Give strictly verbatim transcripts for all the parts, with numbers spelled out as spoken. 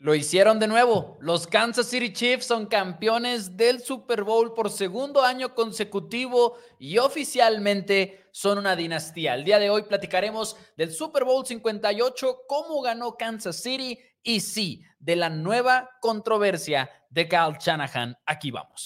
Lo hicieron de nuevo. Los Kansas City Chiefs son campeones del Super Bowl por segundo año consecutivo y oficialmente son una dinastía. El día de hoy platicaremos del Super Bowl cincuenta y ocho, cómo ganó Kansas City y sí, de la nueva controversia de Kyle Shanahan. Aquí vamos.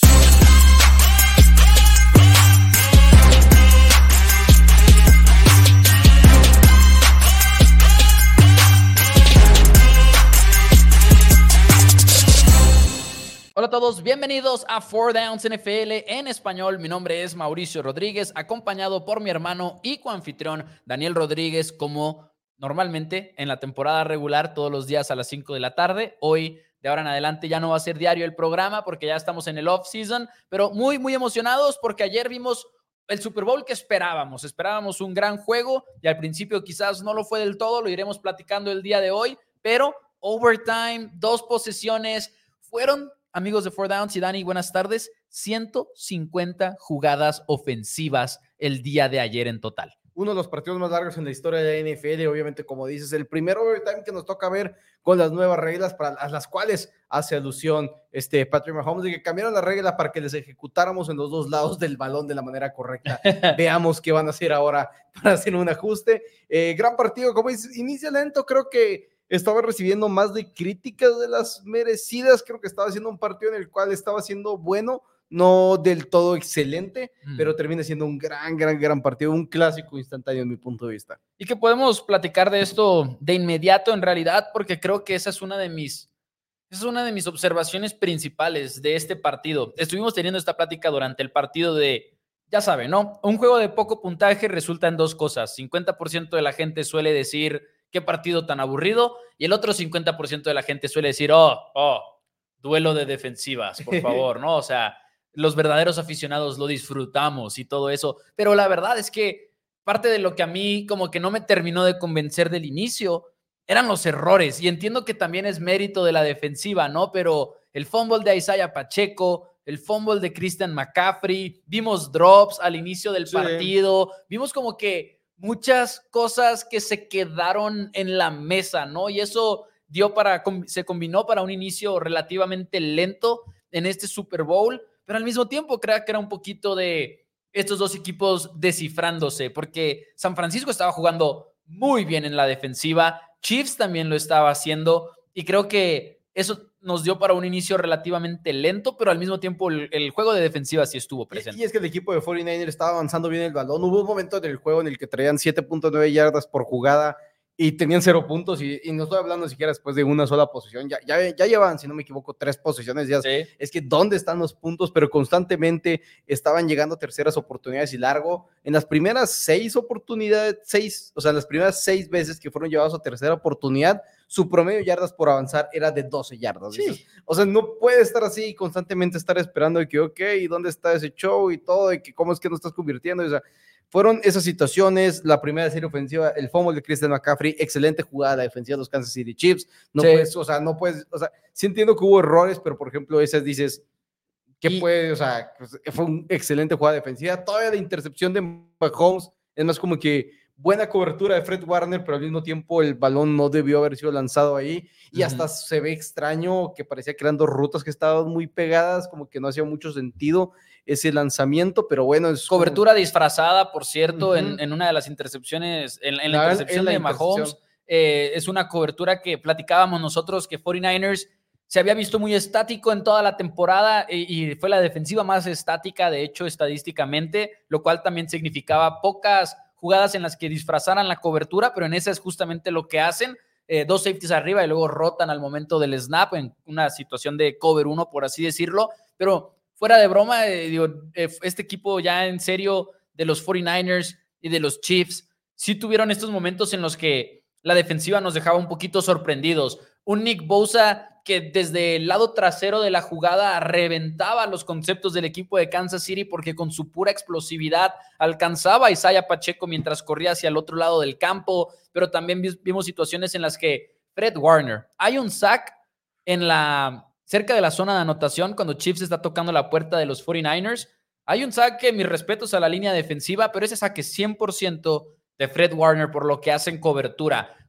Hola a todos, bienvenidos a Four Downs N F L en español. Mi nombre es Mauricio Rodríguez, acompañado por mi hermano y coanfitrión Daniel Rodríguez, como normalmente en la temporada regular, todos los días a las cinco de la tarde. Hoy, de ahora en adelante, ya no va a ser diario el programa porque ya estamos en el off-season, pero muy, muy emocionados porque ayer vimos el Super Bowl que esperábamos. Esperábamos un gran juego y al principio quizás no lo fue del todo, lo iremos platicando el día de hoy, pero overtime, dos posesiones, fueron... Amigos de Four Downs y Dani, buenas tardes. ciento cincuenta jugadas ofensivas el día de ayer en total. Uno de los partidos más largos en la historia de la N F L, obviamente, como dices, el primer overtime que nos toca ver con las nuevas reglas para las cuales hace alusión este Patrick Mahomes, de que cambiaron la regla para que les ejecutáramos en los dos lados del balón de la manera correcta. Veamos qué van a hacer ahora para hacer un ajuste. Eh, gran partido, como dices, inicia lento, creo que estaba recibiendo más de críticas de las merecidas. Creo que estaba haciendo un partido en el cual estaba siendo bueno, no del todo excelente, mm. pero termina siendo un gran, gran, gran partido, un clásico instantáneo en mi punto de vista. Y que podemos platicar de esto de inmediato en realidad, porque creo que esa es una de mis, esa es una de mis observaciones principales de este partido. Estuvimos teniendo esta plática durante el partido de, ya saben, ¿no? Un juego de poco puntaje resulta en dos cosas. cincuenta por ciento de la gente suele decir qué partido tan aburrido, y el otro cincuenta por ciento de la gente suele decir, oh, oh, duelo de defensivas, por favor, ¿no? O sea, los verdaderos aficionados lo disfrutamos y todo eso, pero la verdad es que parte de lo que a mí como que no me terminó de convencer del inicio eran los errores, y entiendo que también es mérito de la defensiva, ¿no? Pero el fumble de Isaiah Pacheco, el fumble de Christian McCaffrey, vimos drops al inicio del sí. partido, vimos como que muchas cosas que se quedaron en la mesa, ¿no? Y eso dio para, se combinó para un inicio relativamente lento en este Super Bowl, pero al mismo tiempo creo que era un poquito de estos dos equipos descifrándose, porque San Francisco estaba jugando muy bien en la defensiva, Chiefs también lo estaba haciendo, y creo que eso nos dio para un inicio relativamente lento, pero al mismo tiempo el, el juego de defensiva sí estuvo presente. Y, y es que el equipo de cuarenta y nueve ers estaba avanzando bien el balón. Hubo un momento en el juego en el que traían siete punto nueve yardas por jugada y tenían cero puntos, y, y no estoy hablando ni siquiera después de una sola posición. Ya, ya, ya llevan, si no me equivoco, tres posiciones. Ya, sí. Es que ¿dónde están los puntos? Pero constantemente estaban llegando terceras oportunidades y largo. En las primeras seis oportunidades, seis, o sea, en las primeras seis veces que fueron llevados a tercera oportunidad, su promedio de yardas por avanzar era de doce yardas. Sí. O sea, no puede estar así y constantemente estar esperando de que, ok, ¿y dónde está ese show y todo? Y que cómo es que no estás convirtiendo. O sea, fueron esas situaciones. La primera serie ofensiva, el fumble de Christian McCaffrey, excelente jugada la defensiva de los Kansas City Chiefs. No sí. puedes, o sea, no puedes, o sea, sí entiendo que hubo errores, pero por ejemplo, esas dices, ¿qué y... puede? O sea, fue una excelente jugada defensiva. Todavía la intercepción de Mahomes, es más como que buena cobertura de Fred Warner, pero al mismo tiempo el balón no debió haber sido lanzado ahí, y uh-huh. hasta se ve extraño que parecía que eran dos rutas que estaban muy pegadas, como que no hacía mucho sentido ese lanzamiento, pero bueno. Es cobertura como... disfrazada, por cierto, uh-huh. en, en una de las intercepciones, en, en la, la intercepción en la de Mahomes, eh, es una cobertura que platicábamos nosotros que cuarenta y nueve ers se había visto muy estático en toda la temporada, y, y fue la defensiva más estática, de hecho, estadísticamente, lo cual también significaba pocas jugadas en las que disfrazaran la cobertura, pero en esa es justamente lo que hacen, eh, dos safeties arriba y luego rotan al momento del snap en una situación de cover uno, por así decirlo. Pero fuera de broma, eh, digo, eh, este equipo ya en serio de los cuarenta y nueve ers y de los Chiefs sí tuvieron estos momentos en los que la defensiva nos dejaba un poquito sorprendidos. Un Nick Bosa que desde el lado trasero de la jugada reventaba los conceptos del equipo de Kansas City, porque con su pura explosividad alcanzaba a Isaiah Pacheco mientras corría hacia el otro lado del campo, pero también vimos situaciones en las que Fred Warner, hay un sack en la, cerca de la zona de anotación cuando Chiefs está tocando la puerta de los cuarenta y nueve ers, hay un sack que mis respetos a la línea defensiva, pero ese saque cien por ciento de Fred Warner por lo que hace en cobertura.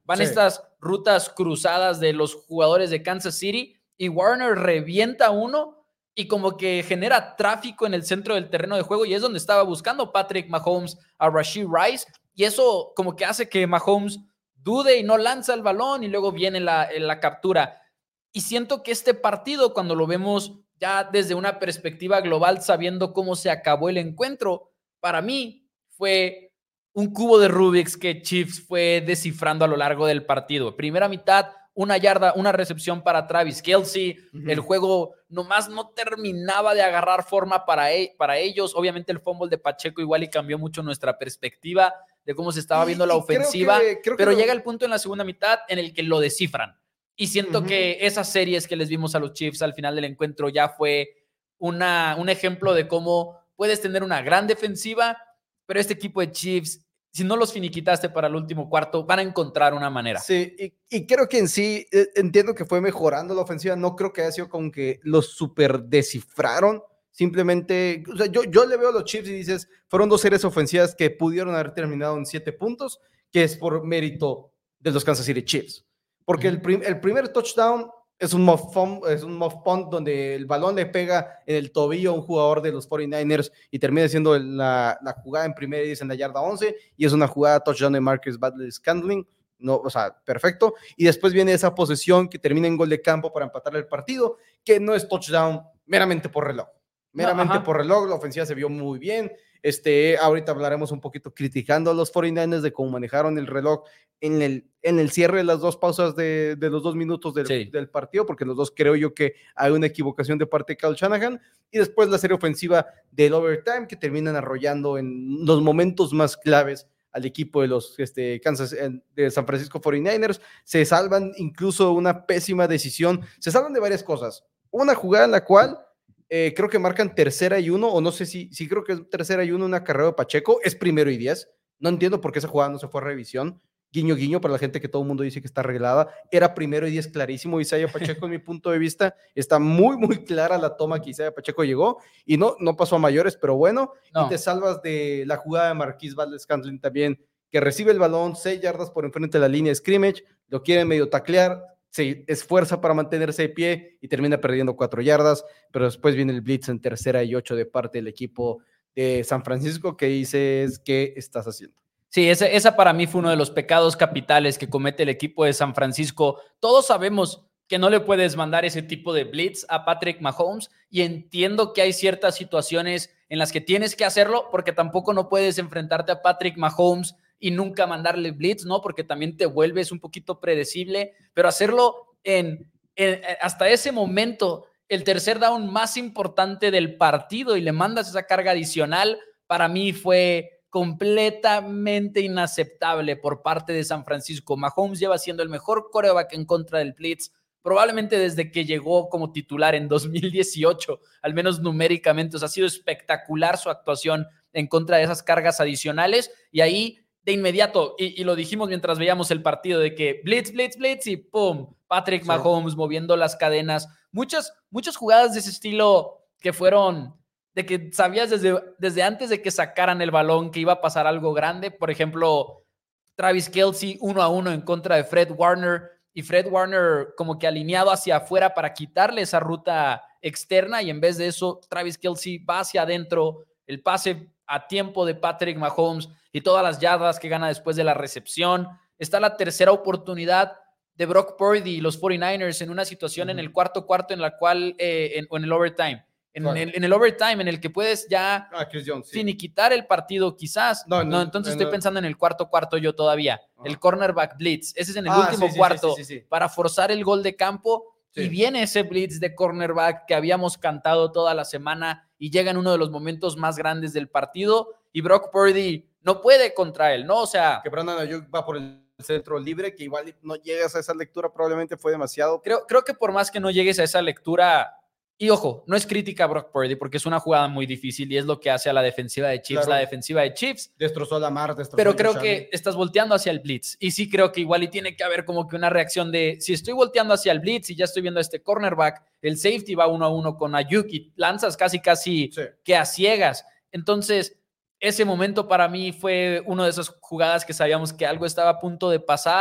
van Sí. estas rutas cruzadas de los jugadores de Kansas City y Warner revienta uno y como que genera tráfico en el centro del terreno de juego y es donde estaba buscando Patrick Mahomes a Rashee Rice y eso como que hace que Mahomes dude y no lanza el balón y luego viene la, la captura. Y siento que este partido, cuando lo vemos ya desde una perspectiva global, sabiendo cómo se acabó el encuentro, para mí fue un cubo de Rubik's que Chiefs fue descifrando a lo largo del partido. Primera mitad, una yarda, una recepción para Travis Kelce. Uh-huh. El juego nomás no terminaba de agarrar forma para, e- para ellos. Obviamente el fumble de Pacheco igual y cambió mucho nuestra perspectiva de cómo se estaba viendo y, la ofensiva, creo que, creo pero que llega lo... el punto en la segunda mitad en el que lo descifran. Y siento uh-huh. que esas series que les vimos a los Chiefs al final del encuentro ya fue una, un ejemplo de cómo puedes tener una gran defensiva, pero este equipo de Chiefs, si no los finiquitaste para el último cuarto, van a encontrar una manera. Sí, y, y creo que en sí, eh, entiendo que fue mejorando la ofensiva, no creo que haya sido como que los super descifraron, simplemente, o sea, yo, yo le veo a los Chiefs y dices, fueron dos series ofensivas que pudieron haber terminado en siete puntos, que es por mérito de los Kansas City Chiefs. Porque el, prim, el primer touchdown es un muff punt, es un muff punt donde el balón le pega en el tobillo a un jugador de los cuarenta y nueve ers y termina siendo la, la jugada en primera y diez en la yarda once y es una jugada touchdown de Marcus Valdes-Scantling, no, o sea, perfecto. Y después viene esa posesión que termina en gol de campo para empatar el partido, que no es touchdown meramente por reloj. Meramente no, por reloj, la ofensiva se vio muy bien. Este, ahorita hablaremos un poquito criticando a los cuarenta y nueve ers de cómo manejaron el reloj en el, en el cierre de las dos pausas de, de los dos minutos del, sí. del partido, porque los dos creo yo que hay una equivocación de parte de Kyle Shanahan, y después la serie ofensiva del overtime que terminan arrollando en los momentos más claves al equipo de los este, Kansas, de San Francisco cuarenta y nueve ers, se salvan incluso una pésima decisión, se salvan de varias cosas, una jugada en la cual Eh, creo que marcan tercera y uno, o no sé si, si creo que es tercera y uno, una carrera de Pacheco, es primero y diez, no entiendo por qué esa jugada no se fue a revisión, guiño guiño para la gente que todo el mundo dice que está arreglada, era primero y diez clarísimo, Isaiah Pacheco en mi punto de vista, está muy muy clara la toma que Isaiah Pacheco llegó, y no, no pasó a mayores, pero bueno, no. Y te salvas de la jugada de Marquise Valdes-Scantling también, que recibe el balón, seis yardas por enfrente de la línea de scrimmage, lo quiere medio taclear, se esfuerza para mantenerse de pie y termina perdiendo cuatro yardas, pero después viene el blitz en tercera y ocho de parte del equipo de San Francisco que dices, ¿qué estás haciendo? Sí, esa, esa para mí fue uno de los pecados capitales que comete el equipo de San Francisco. Todos sabemos que no le puedes mandar ese tipo de blitz a Patrick Mahomes y entiendo que hay ciertas situaciones en las que tienes que hacerlo porque tampoco no puedes enfrentarte a Patrick Mahomes y nunca mandarle blitz, ¿no? Porque también te vuelves un poquito predecible, pero hacerlo en, en hasta ese momento, el tercer down más importante del partido y le mandas esa carga adicional, para mí fue completamente inaceptable por parte de San Francisco. Mahomes lleva siendo el mejor quarterback en contra del blitz, probablemente desde que llegó como titular en dos mil dieciocho, al menos numéricamente. O sea, ha sido espectacular su actuación en contra de esas cargas adicionales y ahí de inmediato, y, y lo dijimos mientras veíamos el partido, de que blitz, blitz, blitz y pum, Patrick sí. Mahomes moviendo las cadenas. Muchas, muchas jugadas de ese estilo que fueron de que sabías desde, desde antes de que sacaran el balón que iba a pasar algo grande. Por ejemplo, Travis Kelce uno a uno en contra de Fred Warner y Fred Warner como que alineado hacia afuera para quitarle esa ruta externa y en vez de eso Travis Kelce va hacia adentro, el pase a tiempo de Patrick Mahomes y todas las yardas que gana después de la recepción. Está la tercera oportunidad de Brock Purdy y los cuarenta y nueve ers en una situación uh-huh. en el cuarto cuarto en la cual, eh, en, o en el overtime, en, claro. el, en el overtime en el que puedes ya ah, Jones, sí. finiquitar el partido quizás. No, no, no entonces no, estoy pensando en el cuarto cuarto yo todavía. Uh-huh. El cornerback blitz. Ese es en el ah, último sí, sí, cuarto sí, sí, sí, sí. para forzar el gol de campo. Sí. Y viene ese blitz de cornerback que habíamos cantado toda la semana y llega en uno de los momentos más grandes del partido y Brock Purdy no puede contra él, ¿no? O sea... Que Brandon Ayuk va por el centro libre, que igual no llegas a esa lectura, probablemente fue demasiado. Creo, creo que por más que no llegues a esa lectura... Y ojo, no es crítica a Brock Purdy porque es una jugada muy difícil y es lo que hace a la defensiva de Chiefs. Claro. La defensiva de Chiefs destrozó a Lamar, destrozó pero a creo Josh que Allen. Estás volteando hacia el blitz y sí creo que igual y tiene que haber como que una reacción de si estoy volteando hacia el blitz y ya estoy viendo a este cornerback, el safety va uno a uno con Ayuk y lanzas casi casi sí. que a ciegas. Entonces ese momento para mí fue una de esas jugadas que sabíamos que algo estaba a punto de pasar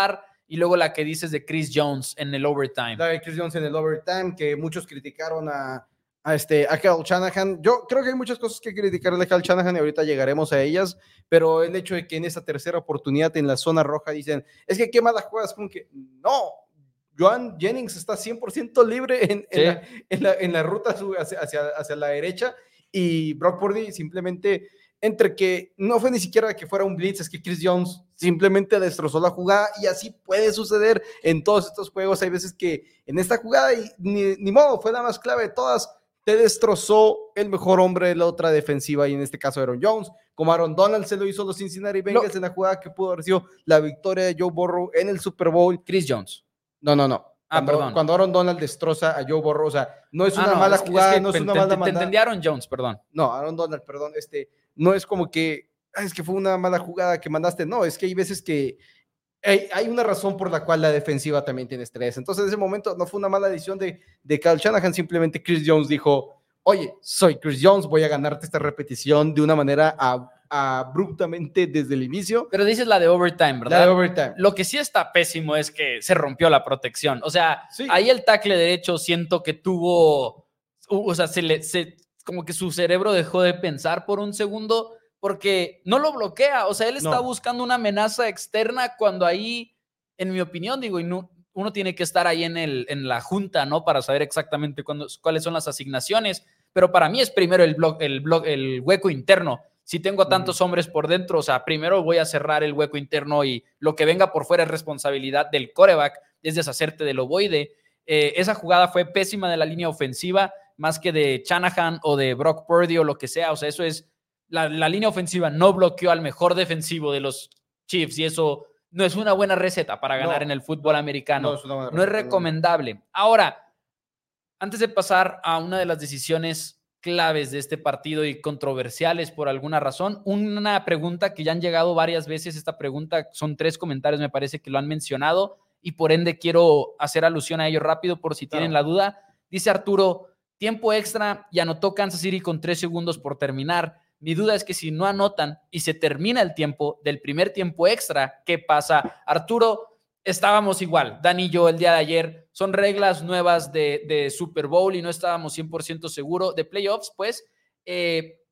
y luego la que dices de Chris Jones en el overtime. La de Chris Jones en el overtime, que muchos criticaron a, a, este, a Kyle Shanahan. Yo creo que hay muchas cosas que criticarle a Kyle Shanahan y ahorita llegaremos a ellas, pero el hecho de que en esa tercera oportunidad en la zona roja dicen, es que qué mala jugadas, como que no, Joan Jennings está cien por ciento libre en, en, sí. la, en, la, en la ruta hacia, hacia, hacia la derecha y Brock Purdy simplemente, entre que no fue ni siquiera que fuera un blitz, es que Chris Jones simplemente destrozó la jugada y así puede suceder en todos estos juegos. Hay veces que en esta jugada, y ni, ni modo, fue la más clave de todas, te destrozó el mejor hombre de la otra defensiva y en este caso Aaron Jones, como Aaron Donald se lo hizo a los Cincinnati Bengals no. en la jugada que pudo haber sido la victoria de Joe Burrow en el Super Bowl. Chris Jones. No, no, no. Ah, cuando, perdón. Cuando Aaron Donald destroza a Joe Burrow, o sea, no es una ah, no, mala es que, jugada, es que no es una te, mala te, mandada. Te entendí Aaron Jones, perdón. No, Aaron Donald, perdón, este, no es como que, es que fue una mala jugada que mandaste, no, es que hay veces que hay, hay una razón por la cual la defensiva también tiene estrés. Entonces, en ese momento no fue una mala decisión de, de Kyle Shanahan, simplemente Chris Jones dijo, oye, soy Chris Jones, voy a ganarte esta repetición de una manera a, a abruptamente desde el inicio. Pero dices la de overtime, ¿verdad? La de overtime. Lo que sí está pésimo es que se rompió la protección. O sea, sí. ahí el tackle derecho siento que tuvo, o sea, se le, se, como que su cerebro dejó de pensar por un segundo porque no lo bloquea. O sea, él está no. buscando una amenaza externa cuando ahí, en mi opinión, digo, y no, uno tiene que estar ahí en, el, en la junta, ¿no? Para saber exactamente cuándo, cuáles son las asignaciones. Pero para mí es primero el, block, el, block, el hueco interno. Si tengo a tantos hombres por dentro, o sea, primero voy a cerrar el hueco interno y lo que venga por fuera es responsabilidad del quarterback, es deshacerte del ovoide. Eh, esa jugada fue pésima de la línea ofensiva, más que de Shanahan o de Brock Purdy o lo que sea. O sea, eso es, la, la línea ofensiva no bloqueó al mejor defensivo de los Chiefs y eso no es una buena receta para ganar no, en el fútbol americano. No es, una buena no es recomendable. Ahora, antes de pasar a una de las decisiones claves de este partido y controversiales por alguna razón, una pregunta que ya han llegado varias veces, esta pregunta son tres comentarios, me parece que lo han mencionado y por ende quiero hacer alusión a ello rápido por si claro. tienen la duda. Dice Arturo, tiempo extra y anotó Kansas City con tres segundos por terminar. Mi duda es que si no anotan y se termina el tiempo del primer tiempo extra, ¿qué pasa? Arturo, estábamos igual, Dani y yo el día de ayer, son reglas nuevas de, de Super Bowl y no estábamos cien por ciento seguros de playoffs, pues eh,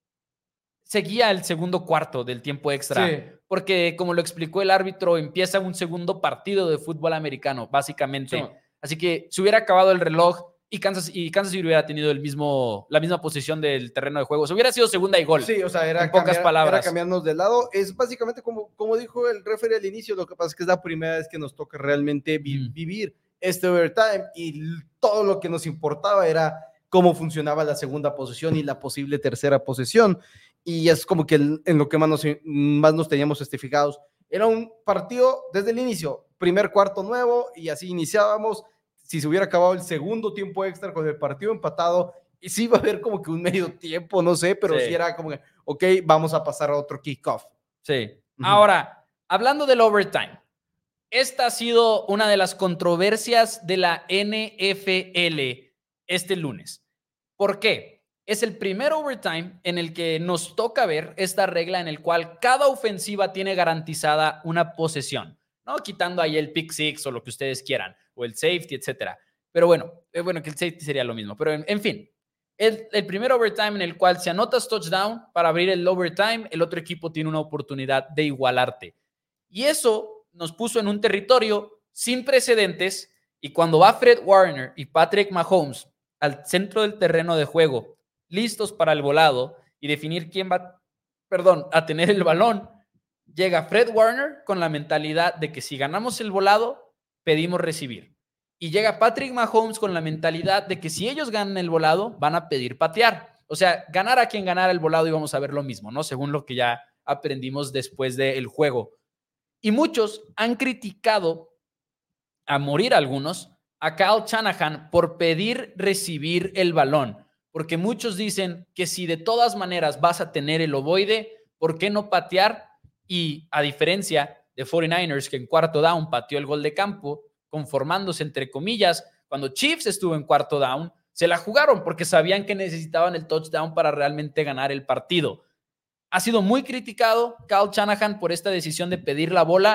seguía el segundo cuarto del tiempo extra, sí. porque como lo explicó el árbitro, empieza un segundo partido de fútbol americano, básicamente. Sí. Así que si hubiera acabado el reloj y Kansas, y Kansas City hubiera tenido el mismo, la misma posición del terreno de juego, se hubiera sido segunda y gol. Sí, o sea, era, en pocas cambiar, palabras. Era cambiarnos de lado. Es básicamente como, como dijo el referee al inicio, lo que pasa es que es la primera vez que nos toca realmente vi- mm. vivir este overtime y todo lo que nos importaba era cómo funcionaba la segunda posesión y la posible tercera posesión. Y es como que el, en lo que más nos, más nos teníamos fijados. Era un partido desde el inicio, primer cuarto nuevo y así iniciábamos. Si se hubiera acabado el segundo tiempo extra con el partido empatado, y sí iba a haber como que un medio tiempo, no sé, pero sí, sí era como que, ok, vamos a pasar a otro kickoff. Sí. Uh-huh. Ahora, hablando del overtime, esta ha sido una de las controversias de la N F L este lunes. ¿Por qué? Es el primer overtime en el que nos toca ver esta regla en el cual cada ofensiva tiene garantizada una posesión, ¿no? Quitando ahí el pick six o lo que ustedes quieran, o el safety, etcétera. Pero bueno, eh, bueno, que el safety sería lo mismo. Pero en, en fin, el, el primer overtime en el cual si anotas touchdown para abrir el overtime, el otro equipo tiene una oportunidad de igualarte. Y eso nos puso en un territorio sin precedentes y cuando va Fred Warner y Patrick Mahomes al centro del terreno de juego, listos para el volado y definir quién va, perdón, a tener el balón, llega Fred Warner con la mentalidad de que si ganamos el volado, pedimos recibir. Y llega Patrick Mahomes con la mentalidad de que si ellos ganan el volado, van a pedir patear. O sea, ganar a quien ganara el volado íbamos a ver lo mismo, ¿no? Según lo que ya aprendimos después del juego. Y muchos han criticado, a morir algunos, a Kyle Shanahan por pedir recibir el balón. Porque muchos dicen que si de todas maneras vas a tener el ovoide, ¿por qué no patear? Y a diferencia de cuarenta y nueve ers, que en cuarto down pateó el gol de campo, conformándose entre comillas, cuando Chiefs estuvo en cuarto down, se la jugaron porque sabían que necesitaban el touchdown para realmente ganar el partido. Ha sido muy criticado Kyle Shanahan por esta decisión de pedir la bola.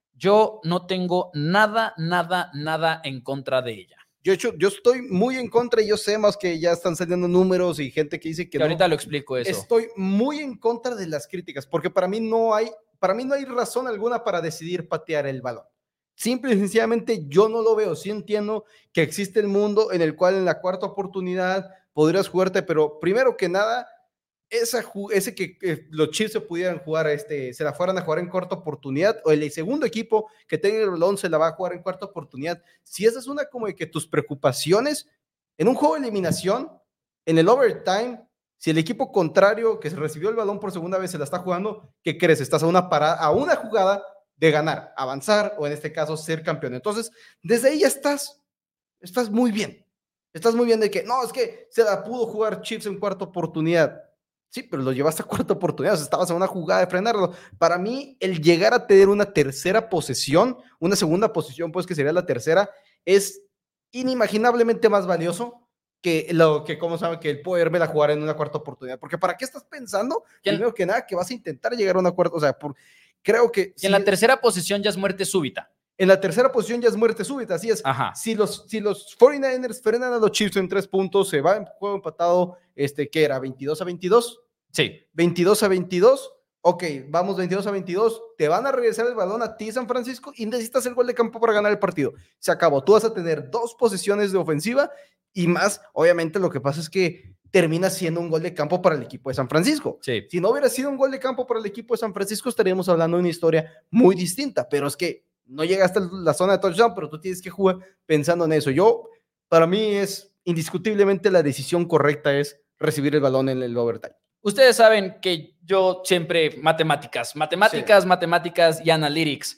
yo no tengo nada, nada, nada en contra de ella. Yo, hecho, yo estoy muy en contra y yo sé más que ya están saliendo números y gente que dice que, que no. Ahorita lo explico eso. Estoy muy en contra de las críticas porque para mí no hay, para mí no hay razón alguna para decidir patear el balón. Simple y sencillamente yo no lo veo. Sí entiendo que existe el mundo en el cual en la cuarta oportunidad podrías jugarte, pero primero que nada, esa, ese que, que los Chiefs se pudieran jugar, este, se la fueran a jugar en cuarta oportunidad, o el segundo equipo que tenga el balón se la va a jugar en cuarta oportunidad. Si esa es una como de que tus preocupaciones en un juego de eliminación, en el overtime, si el equipo contrario que se recibió el balón por segunda vez se la está jugando, ¿qué crees? Estás a una parada, a una jugada de ganar, avanzar, o en este caso ser campeón. Entonces, desde ahí ya estás, estás muy bien. Estás muy bien de que, no, es que se la pudo jugar Chiefs en cuarta oportunidad. Sí, pero lo llevaste a cuarta oportunidad, o sea, estabas en una jugada de frenarlo. Para mí, el llegar a tener una tercera posesión, una segunda posición, pues que sería la tercera, es inimaginablemente más valioso que lo que, ¿cómo saben? Que el poderme la jugar en una cuarta oportunidad. Porque ¿para qué estás pensando? Primero que nada, que vas a intentar llegar a una cuarta, o sea, por, creo que... Y en la tercera posición ya es muerte súbita. En la tercera posición ya es muerte súbita, así es. Ajá. Si los, si los cuarenta y nueve ers frenan a los Chiefs en tres puntos, se va en juego empatado, este, ¿qué era? ¿veintidós a veintidós? Sí. veintidós a veintidós. Ok, vamos veintidós a veintidós. Te van a regresar el balón a ti, San Francisco, y necesitas el gol de campo para ganar el partido. Se acabó. Tú vas a tener dos posesiones de ofensiva y más. Obviamente, lo que pasa es que termina siendo un gol de campo para el equipo de San Francisco. Sí. Si no hubiera sido un gol de campo para el equipo de San Francisco, estaríamos hablando de una historia muy distinta, pero es que no llegaste a la zona de touchdown, pero tú tienes que jugar pensando en eso. Yo, para mí es indiscutiblemente la decisión correcta es recibir el balón en el overtime. Ustedes saben que yo siempre matemáticas, matemáticas, sí. matemáticas y analytics.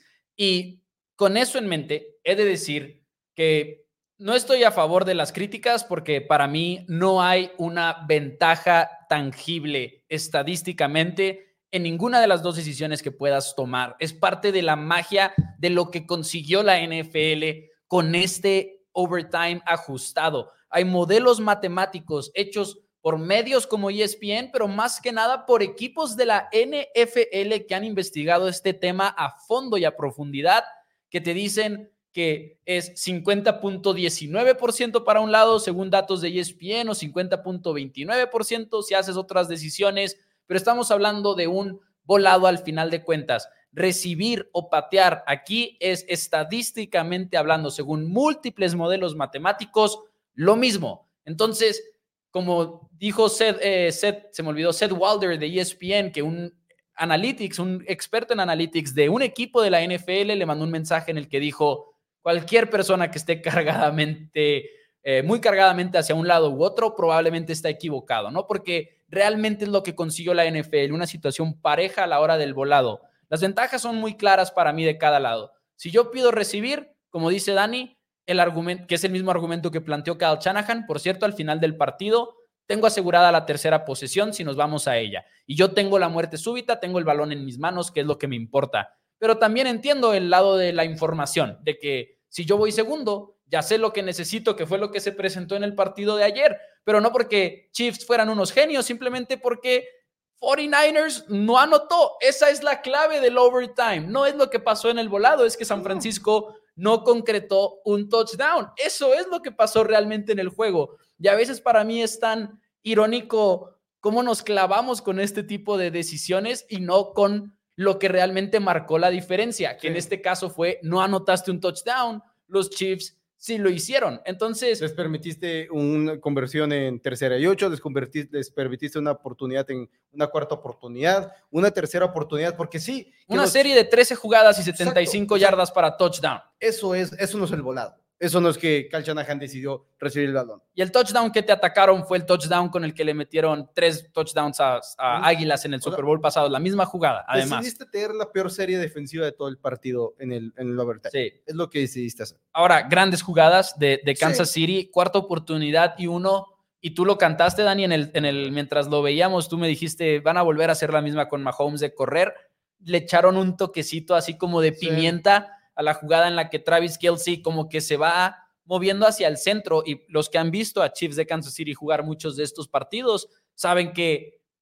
Y con eso en mente, he de decir que no estoy a favor de las críticas porque para mí no hay una ventaja tangible estadísticamente en ninguna de las dos decisiones que puedas tomar. Es parte de la magia de lo que consiguió la N F L con este overtime ajustado. Hay modelos matemáticos hechos por medios como E S P N, pero más que nada por equipos de la N F L que han investigado este tema a fondo y a profundidad, que te dicen que es cincuenta punto diecinueve por ciento para un lado, según datos de E S P N, o cincuenta punto veintinueve por ciento si haces otras decisiones, pero estamos hablando de un volado al final de cuentas. Recibir o patear aquí es estadísticamente hablando, según múltiples modelos matemáticos, lo mismo. Entonces, como dijo Seth, eh, Seth, se me olvidó, Seth Walder de E S P N, que un analytics, un experto en analytics de un equipo de la N F L le mandó un mensaje en el que dijo, cualquier persona que esté cargadamente, eh, muy cargadamente hacia un lado u otro, probablemente está equivocado, ¿no? Porque realmente es lo que consiguió la N F L, una situación pareja a la hora del volado. Las ventajas son muy claras para mí de cada lado. Si yo pido recibir, como dice Dani, el argumento, que es el mismo argumento que planteó Kyle Shanahan, por cierto, al final del partido, tengo asegurada la tercera posesión si nos vamos a ella. Y yo tengo la muerte súbita, tengo el balón en mis manos, que es lo que me importa. Pero también entiendo el lado de la información, de que si yo voy segundo, ya sé lo que necesito, que fue lo que se presentó en el partido de ayer, pero no porque Chiefs fueran unos genios, simplemente porque cuarenta y nueve ers no anotó. Esa es la clave del overtime. No es lo que pasó en el volado, es que San Francisco no concretó un touchdown. Eso es lo que pasó realmente en el juego. Y a veces para mí es tan irónico cómo nos clavamos con este tipo de decisiones y no con lo que realmente marcó la diferencia, que sí. En este caso fue, no anotaste un touchdown, los Chiefs sí lo hicieron. Entonces, les permitiste una conversión en tercera y ocho, les, les permitiste una oportunidad en una cuarta oportunidad, una tercera oportunidad, porque sí. Una los... serie de trece jugadas y setenta y cinco exacto, yardas exacto. para touchdown. Eso es, eso no es el volado. Eso no es que Kyle Shanahan decidió recibir el balón. Y el touchdown que te atacaron fue el touchdown con el que le metieron tres touchdowns a, a Águilas en el Super Bowl pasado. La misma jugada, además. Decidiste tener la peor serie defensiva de todo el partido en el, en el overtime. Sí. Es lo que decidiste hacer. Ahora, grandes jugadas de, de Kansas sí. City, cuarta oportunidad y uno. Y tú lo cantaste, Dani, en el, en el, mientras lo veíamos, tú me dijiste, van a volver a hacer la misma con Mahomes de correr. Le echaron un toquecito así como de pimienta sí. a la jugada en la que Travis Kelce como que se va moviendo hacia el centro, y los que han visto a Chiefs de Kansas City jugar muchos de estos partidos saben que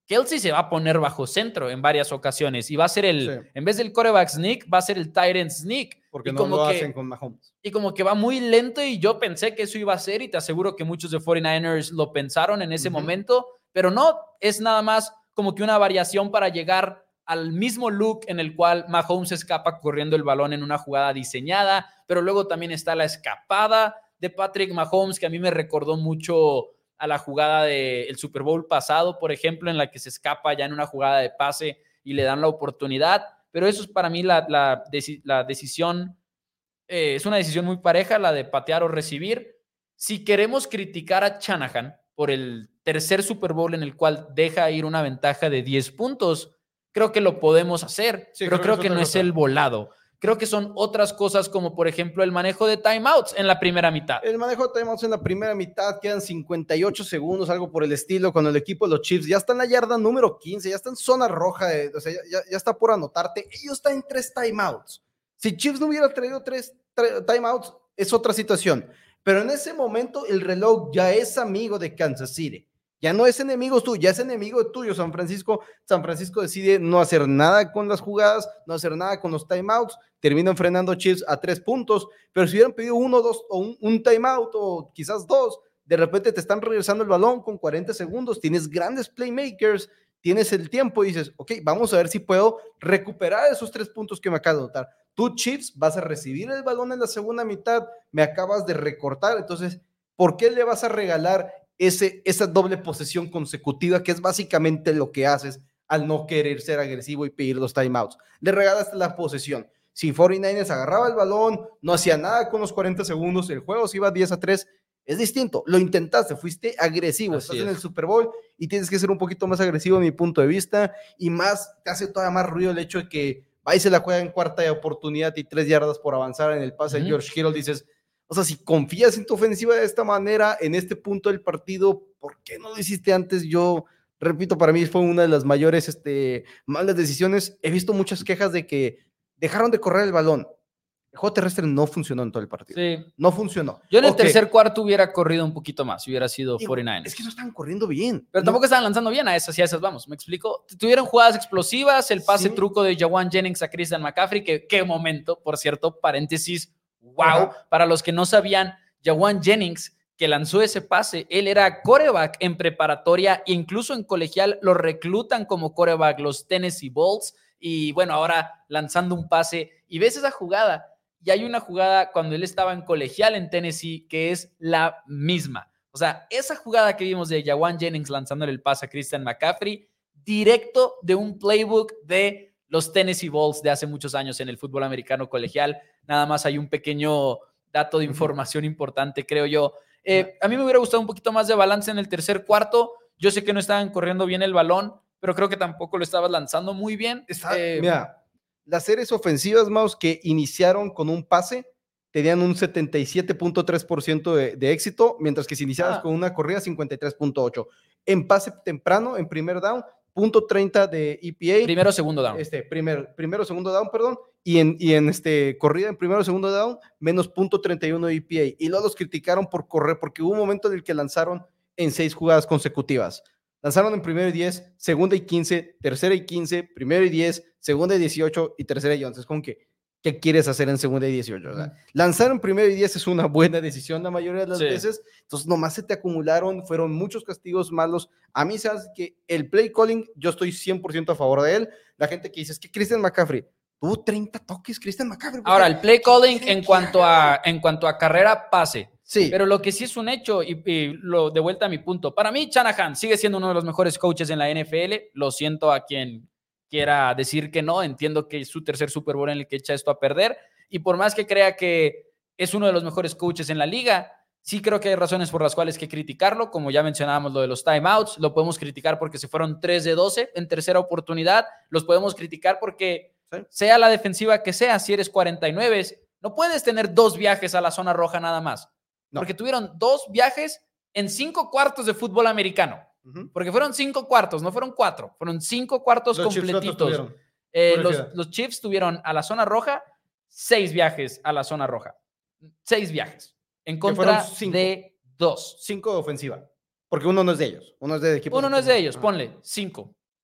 Kelce se va a poner bajo centro en varias ocasiones y va a ser el, Sí. en vez del quarterback sneak, va a ser el tight end sneak. Porque y no como lo que, hacen con Mahomes. Y como que va muy lento y yo pensé que eso iba a ser y te aseguro que muchos de cuarenta y nueve ers lo pensaron en ese uh-huh. momento, pero no, es nada más como que una variación para llegar al mismo look en el cual Mahomes escapa corriendo el balón en una jugada diseñada, pero luego también está la escapada de Patrick Mahomes, que a mí me recordó mucho a la jugada del Super Bowl pasado, por ejemplo, en la que se escapa ya en una jugada de pase y le dan la oportunidad, pero eso es para mí la, la, la decisión, eh, es una decisión muy pareja, la de patear o recibir. Si queremos criticar a Shanahan por el tercer Super Bowl en el cual deja ir una ventaja de diez puntos, creo que lo podemos hacer, sí, pero creo, creo que, que no es el volado. Creo que son otras cosas como, por ejemplo, el manejo de timeouts en la primera mitad. El manejo de timeouts en la primera mitad, quedan cincuenta y ocho segundos, algo por el estilo, cuando el equipo de los Chiefs ya está en la yarda número quince, ya está en zona roja, de, o sea, ya, ya está por anotarte. Ellos están en tres timeouts. Si Chiefs no hubiera traído tres, tres timeouts, es otra situación. Pero en ese momento el reloj ya es amigo de Kansas City. Ya no es enemigo tuyo, ya es enemigo tuyo, San Francisco. San Francisco decide no hacer nada con las jugadas, no hacer nada con los timeouts, terminan frenando Chiefs a tres puntos, pero si hubieran pedido uno, dos, o un, un timeout, o quizás dos, de repente te están regresando el balón con cuarenta segundos, tienes grandes playmakers, tienes el tiempo y dices, ok, vamos a ver si puedo recuperar esos tres puntos que me acabo de anotar. Tú, Chiefs, vas a recibir el balón en la segunda mitad, me acabas de recortar, entonces, ¿por qué le vas a regalar Ese, esa doble posesión consecutiva, que es básicamente lo que haces al no querer ser agresivo y pedir los timeouts? Le regalaste la posesión. Si cuarenta y nueve ers agarraba el balón, no hacía nada con los cuarenta segundos, el juego se iba diez a tres, es distinto. Lo intentaste, fuiste agresivo, Así estás es. en el Super Bowl y tienes que ser un poquito más agresivo en mi punto de vista, y más, te hace todavía más ruido el hecho de que va y se la juega en cuarta de oportunidad y tres yardas por avanzar en el pase uh-huh. de George Kittle, dices, o sea, si confías en tu ofensiva de esta manera, en este punto del partido, ¿por qué no lo hiciste antes? Yo, repito, para mí fue una de las mayores este, malas decisiones. He visto muchas quejas de que dejaron de correr el balón. El juego terrestre no funcionó en todo el partido. Sí. No funcionó. Yo en el okay. tercer cuarto hubiera corrido un poquito más, si hubiera sido Digo, cuarenta y nueve ers. Es que no estaban corriendo bien. Pero no. tampoco estaban lanzando bien a esas y a esas, vamos, ¿me explico? Tuvieron jugadas explosivas, el pase sí. truco de Jawan Jennings a Christian McCaffrey, que qué momento, por cierto, paréntesis, wow, Ajá. para los que no sabían, Jawan Jennings, que lanzó ese pase, él era quarterback en preparatoria, incluso en colegial lo reclutan como quarterback los Tennessee Bolts, y bueno, ahora lanzando un pase, y ves esa jugada, y hay una jugada cuando él estaba en colegial en Tennessee, que es la misma. O sea, esa jugada que vimos de Jawan Jennings lanzándole el pase a Christian McCaffrey, directo de un playbook de los Tennessee Bolts de hace muchos años en el fútbol americano colegial. Nada más hay un pequeño dato de información uh-huh. importante, creo yo. Eh, a mí me hubiera gustado un poquito más de balance en el tercer cuarto. Yo sé que no estaban corriendo bien el balón, pero creo que tampoco lo estabas lanzando muy bien. Está, eh, mira, las series ofensivas, Maus, que iniciaron con un pase, tenían un setenta y siete punto tres por ciento de, de éxito, mientras que si iniciabas ah. con una corrida, cincuenta y tres punto ocho. En pase temprano, en primer down, punto treinta de E P A. Primero, segundo down. Este, primer, primero, segundo down, perdón. Y en, y en este, corrida en primero, segundo down, menos punto treinta y uno de E P A. Y luego los criticaron por correr, porque hubo un momento en el que lanzaron en seis jugadas consecutivas. Lanzaron en primero y diez, segunda y quince, tercera y quince, primero y diez, segunda y dieciocho y tercera y once. Es como que, ¿qué quieres hacer en segunda y dieciocho? O sea, lanzar en primero y diez es una buena decisión la mayoría de las sí. veces. Entonces, nomás se te acumularon, fueron muchos castigos malos. A mí, sabes que el play calling, yo estoy cien por ciento a favor de él. La gente que dice, es que Christian McCaffrey tuvo treinta toques, Christian McCaffrey. Ahora, el play calling en cuanto, a, en cuanto a carrera, pase. Sí. Pero lo que sí es un hecho, y, y lo de vuelta a mi punto, para mí Shanahan sigue siendo uno de los mejores coaches en la N F L. Lo siento a quien quiera decir que no, entiendo que es su tercer Super Bowl en el que echa esto a perder, y por más que crea que es uno de los mejores coaches en la liga, sí creo que hay razones por las cuales hay que criticarlo, como ya mencionábamos lo de los timeouts, lo podemos criticar porque se fueron tres de doce en tercera oportunidad, los podemos criticar porque ¿sí? sea la defensiva que sea, si eres cuarenta y nueve, no puedes tener dos viajes a la zona roja nada más, no. porque tuvieron dos viajes en cinco cuartos de fútbol americano. Uh-huh. Porque fueron cinco cuartos, no fueron cuatro, fueron cinco cuartos los completitos. Eh, los, los Chiefs tuvieron a la zona roja seis viajes a la zona roja. Seis viajes. En contra de dos. Cinco de ofensiva. Porque uno no es de ellos. Uno es de equipo. Uno no es de ellos, ponle cinco.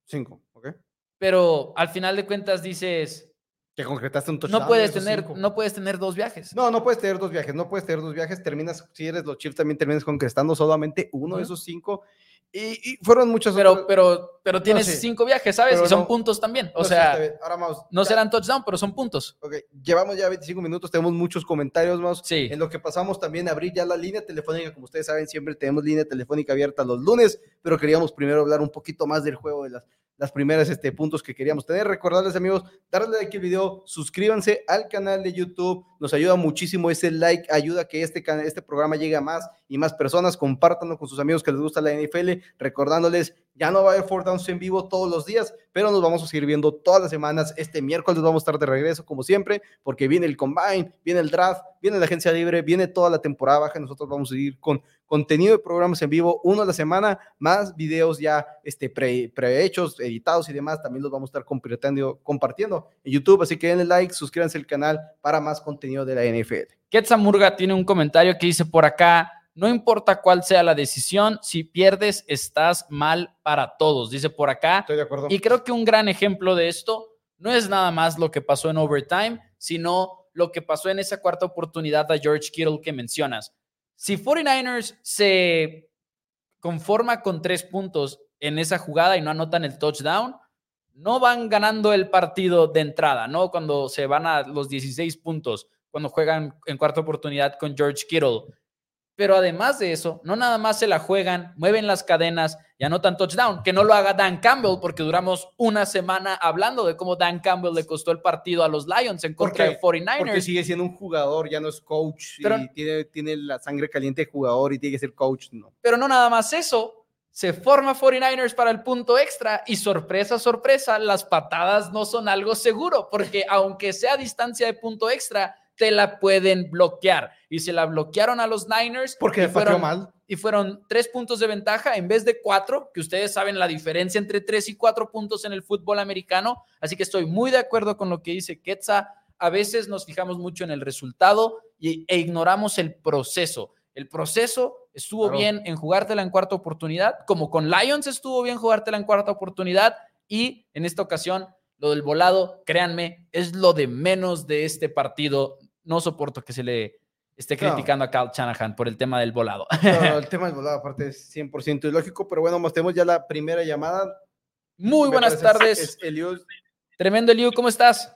Cinco, ok. Pero al final de cuentas dices... Que concretaste un touchdown. No puedes, tener, no puedes tener dos viajes. No, no puedes tener dos viajes, no puedes tener dos viajes. Terminas, si eres los Chiefs, también terminas concretando solamente uno uh-huh. de esos cinco. Y, y fueron muchos pero, otros. Pero, pero tienes no, sí. cinco viajes, ¿sabes? Pero y son no, puntos también. O no, sea, sí, ahora vamos, no ya. serán touchdown, pero son puntos. Ok, llevamos ya veinticinco minutos, tenemos muchos comentarios más. Sí. En lo que pasamos también a abrir ya la línea telefónica. Como ustedes saben, siempre tenemos línea telefónica abierta los lunes, pero queríamos primero hablar un poquito más del juego, de las, las primeras este, puntos que queríamos tener. Recordarles, amigos, darle like al video, suscríbanse al canal de YouTube. Nos ayuda muchísimo ese like, ayuda a que este, este programa llegue a más y más personas. Compártanlo con sus amigos que les gusta la N F L, recordándoles, ya no va a haber fourth downs en vivo todos los días, pero nos vamos a seguir viendo todas las semanas. Este miércoles vamos a estar de regreso, como siempre, porque viene el Combine, viene el Draft, viene la agencia libre, viene toda la temporada baja. Nosotros vamos a seguir con contenido de programas en vivo, uno a la semana, más videos ya este, pre, prehechos, editados y demás. También los vamos a estar compartiendo, compartiendo en YouTube, así que denle like, suscríbanse al canal para más contenido de la N F L. Quetzamurga tiene un comentario que dice por acá: no importa cuál sea la decisión, si pierdes estás mal para todos, dice por acá. Estoy de acuerdo. Y creo que un gran ejemplo de esto no es nada más lo que pasó en overtime, sino lo que pasó en esa cuarta oportunidad a George Kittle que mencionas. Si cuarenta y nueve ers se conforma con tres puntos en esa jugada y no anotan el touchdown, no van ganando el partido de entrada, ¿no? Cuando se van a los dieciséis puntos, cuando juegan en cuarta oportunidad con George Kittle. Pero además de eso, no nada más se la juegan, mueven las cadenas y anotan touchdown. Que no lo haga Dan Campbell, porque duramos una semana hablando de cómo Dan Campbell le costó el partido a los Lions en contra de cuarenta y nueve ers. Porque sigue siendo un jugador, ya no es coach, pero, y tiene, tiene la sangre caliente de jugador y tiene que ser coach, ¿no? Pero no nada más eso, se forma cuarenta y nueve ers para el punto extra y sorpresa, sorpresa, las patadas no son algo seguro, porque aunque sea a distancia de punto extra, te la pueden bloquear. Y se la bloquearon a los Niners. Porque y fueron, mal. y fueron tres puntos de ventaja en vez de cuatro, que ustedes saben la diferencia entre tres y cuatro puntos en el fútbol americano. Así que estoy muy de acuerdo con lo que dice Quetza. A veces nos fijamos mucho en el resultado y, e ignoramos el proceso. El proceso estuvo claro. bien en jugártela en cuarta oportunidad, como con Lions estuvo bien jugártela en cuarta oportunidad, y en esta ocasión lo del volado, créanme, es lo de menos de este partido. No soporto que se le esté criticando no. a Kyle Shanahan por el tema del volado. No, el tema del volado aparte es cien por ciento ilógico, pero bueno, tenemos ya la primera llamada. Muy buenas tardes. Es Eliud. Tremendo, Eliud, ¿cómo estás?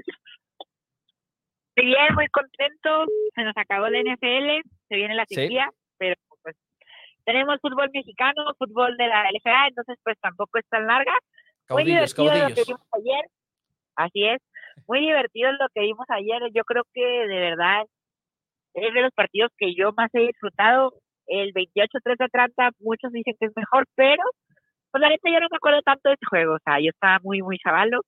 Bien, muy contento. Se nos acabó la N F L, se viene la sequía, sí. pero pues tenemos fútbol mexicano, fútbol de la L F A, entonces pues tampoco es tan larga. Caudillos, muy caudillos. Lo que vimos ayer. Así es. Muy divertido lo que vimos ayer. Yo creo que de verdad es de los partidos que yo más he disfrutado. El veintiocho tres de Atlanta, muchos dicen que es mejor, pero pues la neta yo no me acuerdo tanto de este juego. O sea, yo estaba muy, muy chavalo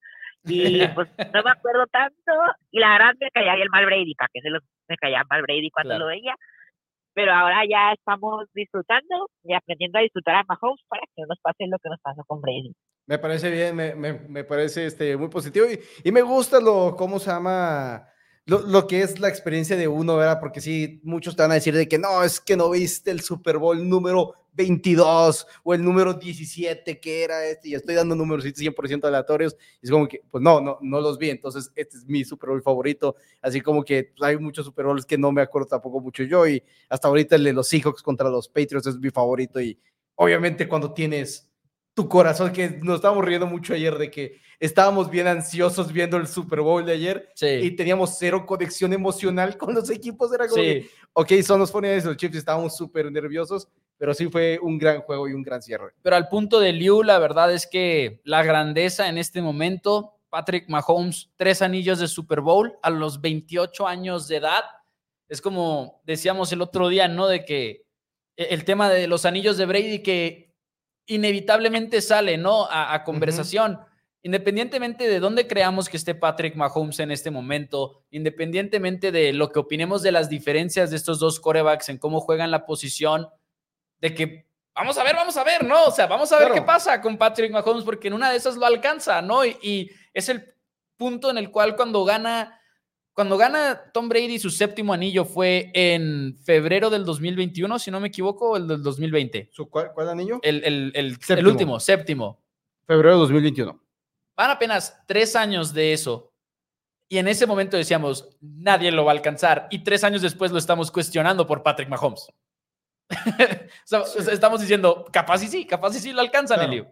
y pues no me acuerdo tanto. Y la verdad me caía el mal Brady, para que se los, me caía mal Brady cuando claro. lo veía. Pero ahora ya estamos disfrutando y aprendiendo a disfrutar a Mahomes para que no nos pase lo que nos pasó con Brady. Me parece bien, me, me, me parece este, muy positivo y, y me gusta lo, ¿cómo se llama? Lo, lo que es la experiencia de uno, ¿verdad? Porque sí, muchos te van a decir de que no, es que no viste el Super Bowl número veintidós o el número diecisiete que era este, y estoy dando números cien por ciento aleatorios, y es como que, pues no, no, no los vi, entonces este es mi Super Bowl favorito, así como que pues, hay muchos Super Bowls que no me acuerdo tampoco mucho yo, y hasta ahorita el de los Seahawks contra los Patriots es mi favorito, y obviamente cuando tienes tu corazón, que nos estábamos riendo mucho ayer de que estábamos bien ansiosos viendo el Super Bowl de ayer sí. y teníamos cero conexión emocional con los equipos, era como sí. que, ok, son los Fortnite, los Chiefs, estábamos súper nerviosos, pero sí fue un gran juego y un gran cierre. Pero al punto de Liu, la verdad es que la grandeza en este momento, Patrick Mahomes, tres anillos de Super Bowl a los veintiocho años de edad, es como decíamos el otro día, ¿no? De que el tema de los anillos de Brady que inevitablemente sale, ¿no? A, a conversación. Uh-huh. Independientemente de dónde creamos que esté Patrick Mahomes en este momento, independientemente de lo que opinemos de las diferencias de estos dos quarterbacks en cómo juegan la posición, de que vamos a ver, vamos a ver, ¿no? O sea, vamos a ver claro. qué pasa con Patrick Mahomes, porque en una de esas lo alcanza, ¿no? Y, y es el punto en el cual cuando gana Cuando gana Tom Brady su séptimo anillo fue en febrero del dos mil veintiuno, si no me equivoco, o el del dos mil veinte. ¿Su cuál, cuál anillo? El, el, el, el último, séptimo. Febrero de dos mil veintiuno. Van apenas tres años de eso. Y en ese momento decíamos, nadie lo va a alcanzar. Y tres años después lo estamos cuestionando por Patrick Mahomes. O sea, Sí. estamos diciendo, capaz y sí, capaz y sí lo alcanzan, Claro. Elio.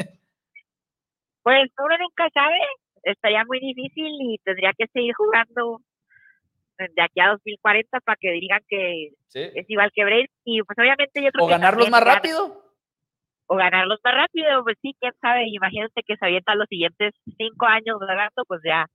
Pues uno nunca sabe, estaría muy difícil y tendría que seguir jugando de aquí a dos mil cuarenta para que digan que Sí. es igual que Brady. Y pues obviamente yo creo O que ganarlos también más gana- rápido. o ganarlos más rápido, pues sí, quién sabe. Imagínate que se avienta los siguientes cinco años ganando, pues ya,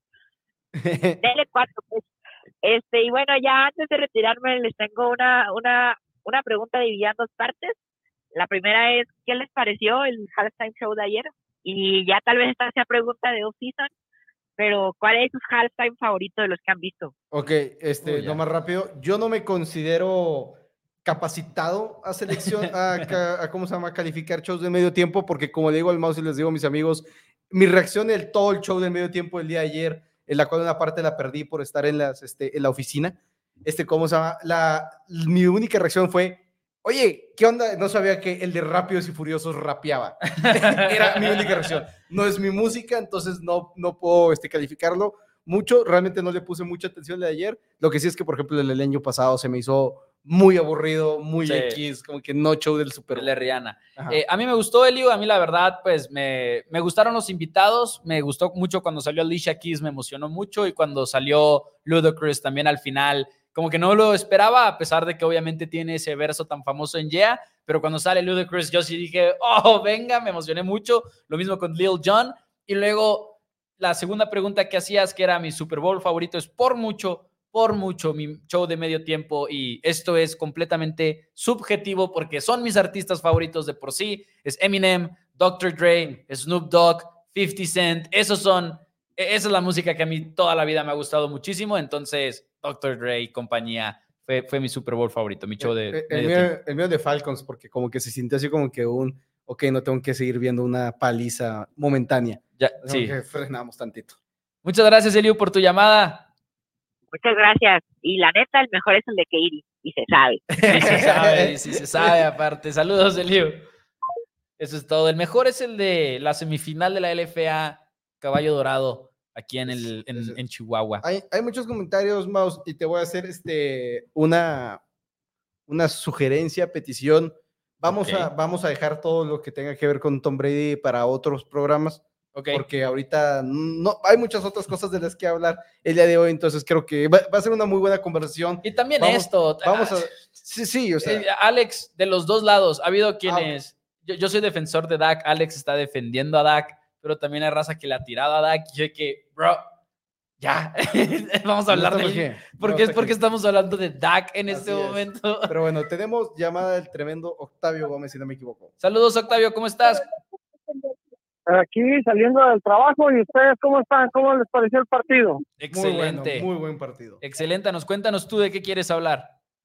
dele cuatro, pues. Este, y bueno, ya antes de retirarme les tengo una, una, una pregunta dividida en dos partes. La primera es, ¿qué les pareció el halftime show de ayer? Y ya tal vez esta sea pregunta de off-season, pero ¿cuál es su halftime favorito de los que han visto? Ok, este, Uy, ya. no más rápido. Yo no me considero capacitado a selección, a, ca- a, ¿cómo se llama? Calificar shows de medio tiempo, porque como le digo al mouse y les digo a mis amigos, mi reacción del todo el show del medio tiempo del día de ayer, en la cual una parte la perdí por estar en, las, este, en la oficina, este, ¿cómo se llama? La, mi única reacción fue, oye, ¿qué onda? No sabía que el de Rápidos y Furiosos rapeaba. Era mi única reacción. No es mi música, entonces no, no puedo este, calificarlo mucho. Realmente no le puse mucha atención de ayer. Lo que sí es que, por ejemplo, el del año pasado se me hizo muy aburrido, muy Sí. X, como que no show del Super El Bowl. de Rihanna. Ajá. Eh, a mí me gustó, Elio. A mí, la verdad, pues me, me gustaron los invitados. Me gustó mucho cuando salió Alicia Keys, me emocionó mucho. Y cuando salió Ludacris también al final, como que no lo esperaba, a pesar de que obviamente tiene ese verso tan famoso en Yeah. Pero cuando sale Ludacris, yo sí dije, oh, venga, me emocioné mucho. Lo mismo con Lil Jon. Y luego, la segunda pregunta que hacías, que era mi Super Bowl favorito, es por mucho. por mucho mi show de medio tiempo, y esto es completamente subjetivo porque son mis artistas favoritos de por sí. Es Eminem, doctor Dre, Snoop Dogg, fifty Cent. Esos son, esa es la música que a mí toda la vida me ha gustado muchísimo. Entonces doctor Dre y compañía fue, fue mi Super Bowl favorito, mi show de el, medio el, mío, tiempo. el mío de Falcons, porque como que se sintió así como que un, ok, no tengo que seguir viendo una paliza momentánea. Ya, Como sí. que frenamos tantito. Muchas gracias, Elio, por tu llamada. Muchas gracias. Y la neta, el mejor es el de Katie, y se sabe. Y se sabe, y sí se sabe aparte. Saludos, Elio. Eso es todo. El mejor es el de la semifinal de la L F A, Caballo Dorado, aquí en, el, en, en Chihuahua. Hay, hay muchos comentarios, Maus, y te voy a hacer este, una, una sugerencia, petición. Vamos, Okay. a, vamos a dejar todo lo que tenga que ver con Tom Brady para otros programas. Okay. Porque ahorita no, hay muchas otras cosas de las que hablar el día de hoy, entonces creo que va, va a ser una muy buena conversación. Y también vamos, esto. Vamos a... Sí, sí, o sea... Eh, Alex, de los dos lados, ha habido quienes... Ah, yo, yo soy defensor de Dak, Alex está defendiendo a Dak, pero también hay raza que le ha tirado a Dak, y yo que, bro, ya, vamos a hablar no de él. ¿Por qué es porque estamos hablando de Dak en Así este es. momento? Pero bueno, tenemos llamada del tremendo Octavio Gómez, si no me equivoco. Saludos, Octavio, ¿cómo estás? Aquí saliendo del trabajo. ¿Y ustedes cómo están? ¿Cómo les pareció el partido? Excelente. Muy, bueno, muy buen partido. Excelente. Nos cuéntanos tú de qué quieres hablar.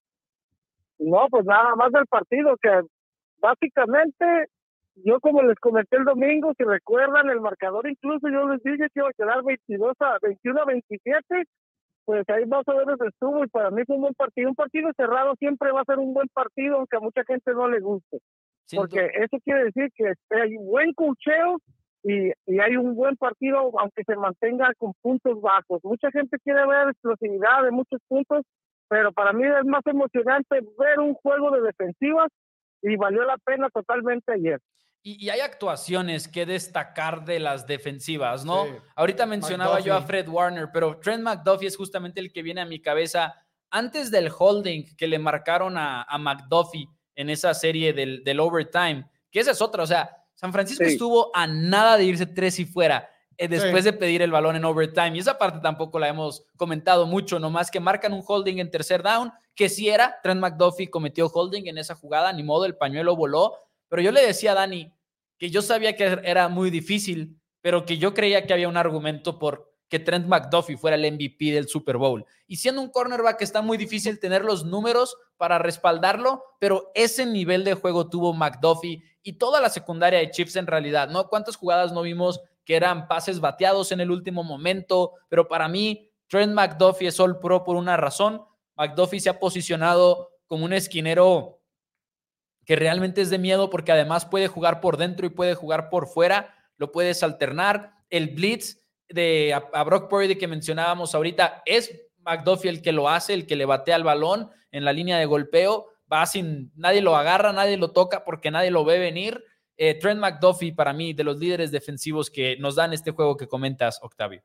No, pues nada más del partido, que básicamente yo, como les comenté el domingo, si recuerdan el marcador, incluso yo les dije que iba a quedar veintidós a veintiuno a veintisiete, pues ahí más o menos estuvo, y para mí fue un buen partido. Un partido cerrado siempre va a ser un buen partido, aunque a mucha gente no le guste. Sin porque tú. Eso quiere decir que hay un buen coacheo y, y hay un buen partido, aunque se mantenga con puntos bajos. Mucha gente quiere ver explosividad de muchos puntos, pero para mí es más emocionante ver un juego de defensivas, y valió la pena totalmente ayer. Y, y hay actuaciones que destacar de las defensivas, ¿no? Sí. Ahorita mencionaba McDuffie. yo a Fred Warner, pero Trent McDuffie es justamente el que viene a mi cabeza antes del holding que le marcaron a, a McDuffie en esa serie del, del overtime, que esa es otra. O sea, San Francisco sí. estuvo a nada de irse tres y fuera eh, después sí. de pedir el balón en overtime, y esa parte tampoco la hemos comentado mucho, nomás que marcan un holding en tercer down, que sí era, Trent McDuffie cometió holding en esa jugada, ni modo, el pañuelo voló. Pero yo le decía a Dani que yo sabía que era muy difícil, pero que yo creía que había un argumento por que Trent McDuffie fuera el M V P del Super Bowl. Y siendo un cornerback está muy difícil tener los números para respaldarlo, pero ese nivel de juego tuvo McDuffie y toda la secundaria de Chiefs en realidad, ¿no? ¿Cuántas jugadas no vimos que eran pases bateados en el último momento? Pero para mí, Trent McDuffie es All Pro por una razón. McDuffie se ha posicionado como un esquinero que realmente es de miedo, porque además puede jugar por dentro y puede jugar por fuera. lo puedes alternar. El blitz de a, a Brock Purdy que mencionábamos ahorita, es McDuffie el que lo hace, el que le batea el balón en la línea de golpeo, va sin, nadie lo agarra, nadie lo toca porque nadie lo ve venir. Eh, Trent McDuffie, para mí, de los líderes defensivos que nos dan este juego que comentas, Octavio.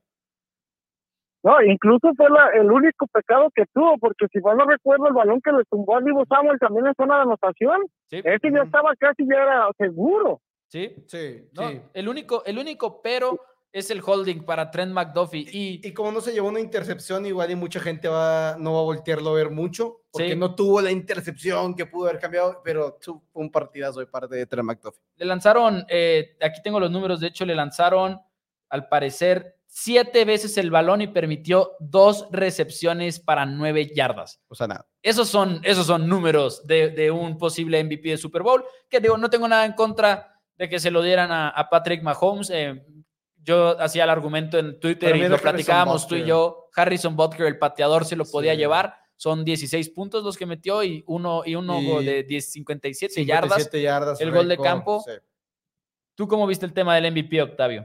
No, incluso fue la, el único pecado que tuvo, porque si mal no recuerdo, el balón que le tumbó a Divo Samuel también en zona de anotación, Sí. ese ya estaba casi, ya era seguro. Sí, Sí, ¿no? sí. El único, el único pero es el holding para Trent McDuffie. Y, y como no se llevó una intercepción, igual y mucha gente va, no va a voltearlo a ver mucho, porque sí. no tuvo la intercepción que pudo haber cambiado, pero fue un partidazo de parte de Trent McDuffie. Le lanzaron, eh, aquí tengo los números, de hecho le lanzaron, al parecer, siete veces el balón y permitió dos recepciones para nueve yardas. O sea, nada. Esos son, esos son números de, de un posible M V P de Super Bowl, que digo, no tengo nada en contra de que se lo dieran a, a Patrick Mahomes. Eh, yo hacía el argumento en Twitter y lo platicábamos tú y yo. Harrison Butker, el pateador, se lo podía sí. llevar. Son dieciséis puntos los que metió y uno, y uno y de diez, cincuenta y siete, cincuenta y siete yardas. yardas el récord, gol de campo. Sí. ¿Tú cómo viste el tema del M V P, Octavio?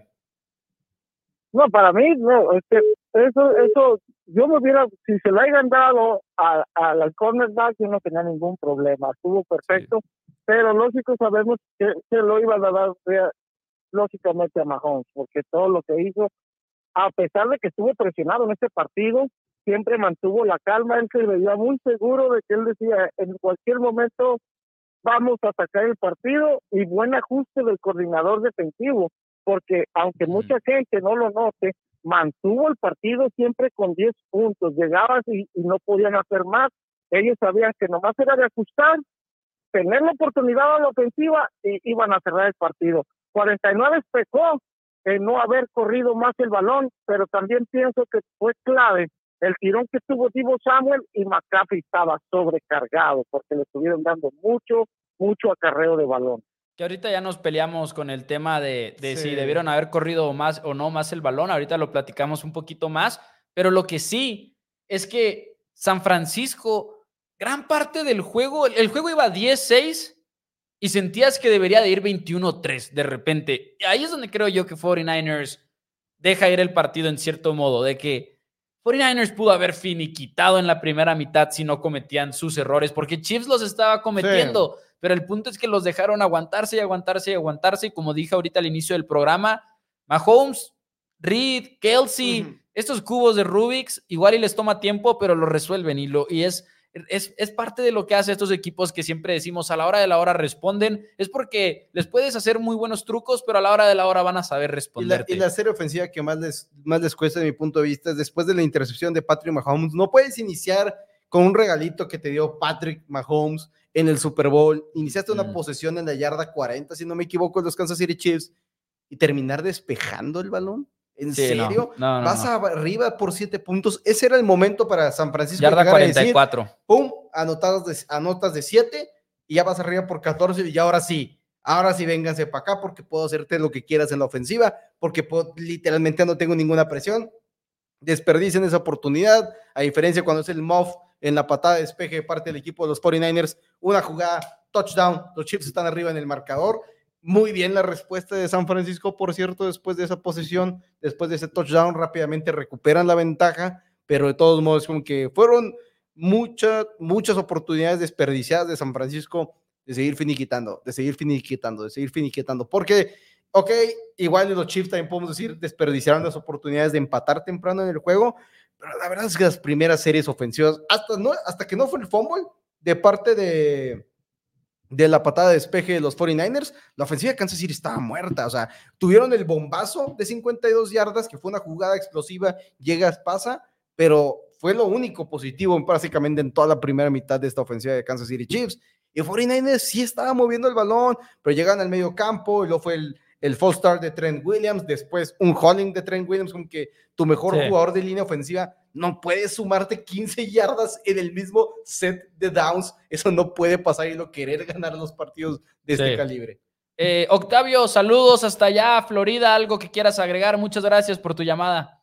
No, para mí, no. Este, eso, eso, yo me hubiera, si se lo hayan dado a, a, al cornerback, yo no tenía ningún problema. Estuvo perfecto, sí. Pero lógico sabemos que se lo iban a dar lógicamente a Mahomes, porque todo lo que hizo, a pesar de que estuvo presionado en este partido, siempre mantuvo la calma. Él se veía muy seguro de que él decía, en cualquier momento vamos a sacar el partido, y buen ajuste del coordinador defensivo, porque aunque mucha gente no lo note, mantuvo el partido siempre con diez puntos, llegaban y, y no podían hacer más. Ellos sabían que nomás era de ajustar, tener la oportunidad a la ofensiva y iban a cerrar el partido. cuarenta y nueve pecó en no haber corrido más el balón, pero también pienso que fue clave el tirón que tuvo Divo Samuel, y McCaffrey estaba sobrecargado porque le estuvieron dando mucho, mucho acarreo de balón. Que ahorita ya nos peleamos con el tema de, de sí. si debieron haber corrido más o no más el balón. Ahorita lo platicamos un poquito más, pero lo que sí es que San Francisco, gran parte del juego, el juego iba diez seis y sentías que debería de ir veintiuno tres de repente. Ahí es donde creo yo que cuarenta y nueve ers deja ir el partido en cierto modo, de que cuarenta y nueve ers pudo haber finiquitado en la primera mitad si no cometían sus errores, porque Chiefs los estaba cometiendo. Sí. Pero el punto es que los dejaron aguantarse y aguantarse y aguantarse. Y como dije ahorita al inicio del programa, Mahomes, Reed, Kelsey, uh-huh. estos cubos de Rubik's, igual y les toma tiempo, pero lo resuelven. Y, lo, y es, es, es parte de lo que hace estos equipos que siempre decimos, a la hora de la hora responden. Es porque les puedes hacer muy buenos trucos, pero a la hora de la hora van a saber responderte. Y la, y la serie ofensiva que más les, más les cuesta, de mi punto de vista, es después de la intercepción de Patrick Mahomes. No puedes iniciar con un regalito que te dio Patrick Mahomes en el Super Bowl, iniciaste una mm. posesión en la yarda cuarenta, si no me equivoco, los Kansas City Chiefs, y terminar despejando el balón. ¿En sí, serio? No, no, no, Vas no. arriba por siete puntos. Ese era el momento para San Francisco. Yarda cuarenta y cuatro. A decir, pum, anotadas de, anotas de siete, y ya vas arriba por catorce, y ahora sí, ahora sí vénganse para acá, porque puedo hacerte lo que quieras en la ofensiva, porque puedo, literalmente no tengo ninguna presión. Desperdicien esa oportunidad, a diferencia cuando es el muff en la patada de despeje de parte del equipo de los cuarenta y nueve ers, una jugada, touchdown, los Chiefs están arriba en el marcador. Muy bien la respuesta de San Francisco, por cierto, después de esa posesión, después de ese touchdown, rápidamente recuperan la ventaja, pero de todos modos, como que fueron muchas, muchas oportunidades desperdiciadas de San Francisco de seguir finiquitando, de seguir finiquitando, de seguir finiquitando, porque, ok, igual de los Chiefs también podemos decir, desperdiciaron las oportunidades de empatar temprano en el juego, pero la verdad es que las primeras series ofensivas, hasta, no, hasta que no fue el fumble de parte de, de la patada de despeje de los cuarenta y nueve ers, la ofensiva de Kansas City estaba muerta. O sea, tuvieron el bombazo de cincuenta y dos yardas, que fue una jugada explosiva, llegas, pasa, pero fue lo único positivo básicamente en toda la primera mitad de esta ofensiva de Kansas City Chiefs. Y cuarenta y nueve ers sí estaba moviendo el balón, pero llegan al medio campo y luego fue el el false start de Trent Williams, después un holding de Trent Williams, como que tu mejor sí. jugador de línea ofensiva no puede sumarte quince yardas en el mismo set de downs. Eso no puede pasar y no querer ganar los partidos de sí. este calibre. Eh, Octavio, saludos hasta allá, Florida, algo que quieras agregar. Muchas gracias por tu llamada.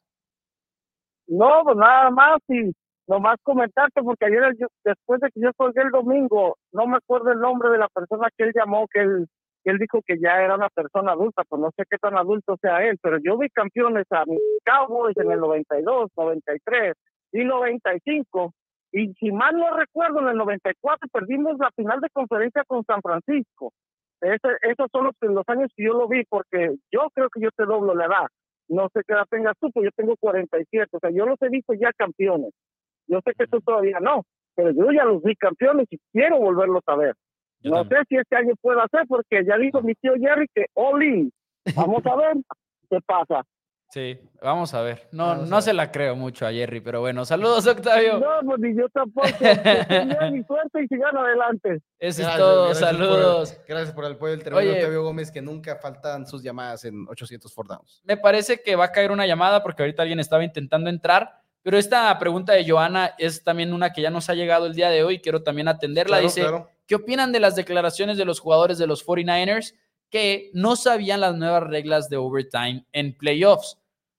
No, pues nada más y nomás comentarte, porque ayer, yo, después de que yo colgué el domingo, no me acuerdo el nombre de la persona que él llamó, que él él dijo que ya era una persona adulta, pues no sé qué tan adulto sea él, pero yo vi campeones a mis Cowboys en el noventa y dos, noventa y tres y noventa y cinco, y si mal no recuerdo, en el noventa y cuatro perdimos la final de conferencia con San Francisco. Ese, esos son los, los años que yo lo vi, porque yo creo que yo te doblo la edad. No sé qué edad tengas tú, pero yo tengo cuarenta y siete, o sea, yo los he visto ya campeones. Yo sé que tú todavía no, pero yo ya los vi campeones y quiero volverlos a ver. Yo no también. sé si este año puedo hacer, porque ya dijo mi tío Jerry que all in. Vamos a ver qué pasa. Sí, vamos a ver. No, vamos no ver. Se la creo mucho a Jerry, pero bueno, saludos, Octavio. No, pues ni yo tampoco. Que mi suerte y sigan adelante. Eso es todo, gracias saludos. Por el, gracias por el apoyo del tremendo Octavio Gómez, que nunca faltan sus llamadas en ochocientos four Downs. Me parece que va a caer una llamada porque ahorita alguien estaba intentando entrar, pero esta pregunta de Joana es también una que ya nos ha llegado el día de hoy, quiero también atenderla. Claro, Dice, claro. ¿Qué opinan de las declaraciones de los jugadores de los cuarenta y nueve ers que no sabían las nuevas reglas de overtime en playoffs?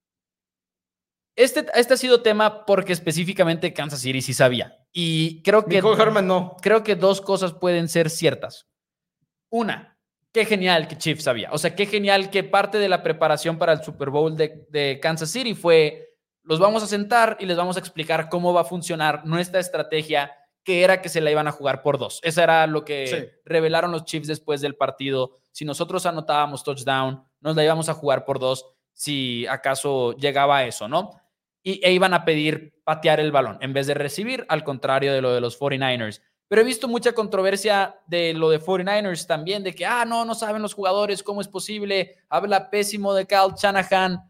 Este, este ha sido tema porque específicamente Kansas City sí sabía. Y creo que, Nicole Harman no. creo que dos cosas pueden ser ciertas. Una, qué genial que Chiefs sabía. O sea, qué genial que parte de la preparación para el Super Bowl de, de Kansas City fue, los vamos a sentar y les vamos a explicar cómo va a funcionar nuestra estrategia, que era que se la iban a jugar por dos. Eso era lo que sí. revelaron los Chiefs después del partido. Si nosotros anotábamos touchdown, nos la íbamos a jugar por dos, si acaso llegaba a eso, ¿no? Y, e iban a pedir patear el balón en vez de recibir, al contrario de lo de los cuarenta y nueve ers. Pero he visto mucha controversia de lo de cuarenta y nueve ers también, de que, ah, no, no saben los jugadores, ¿cómo es posible? Habla pésimo de Kyle Shanahan.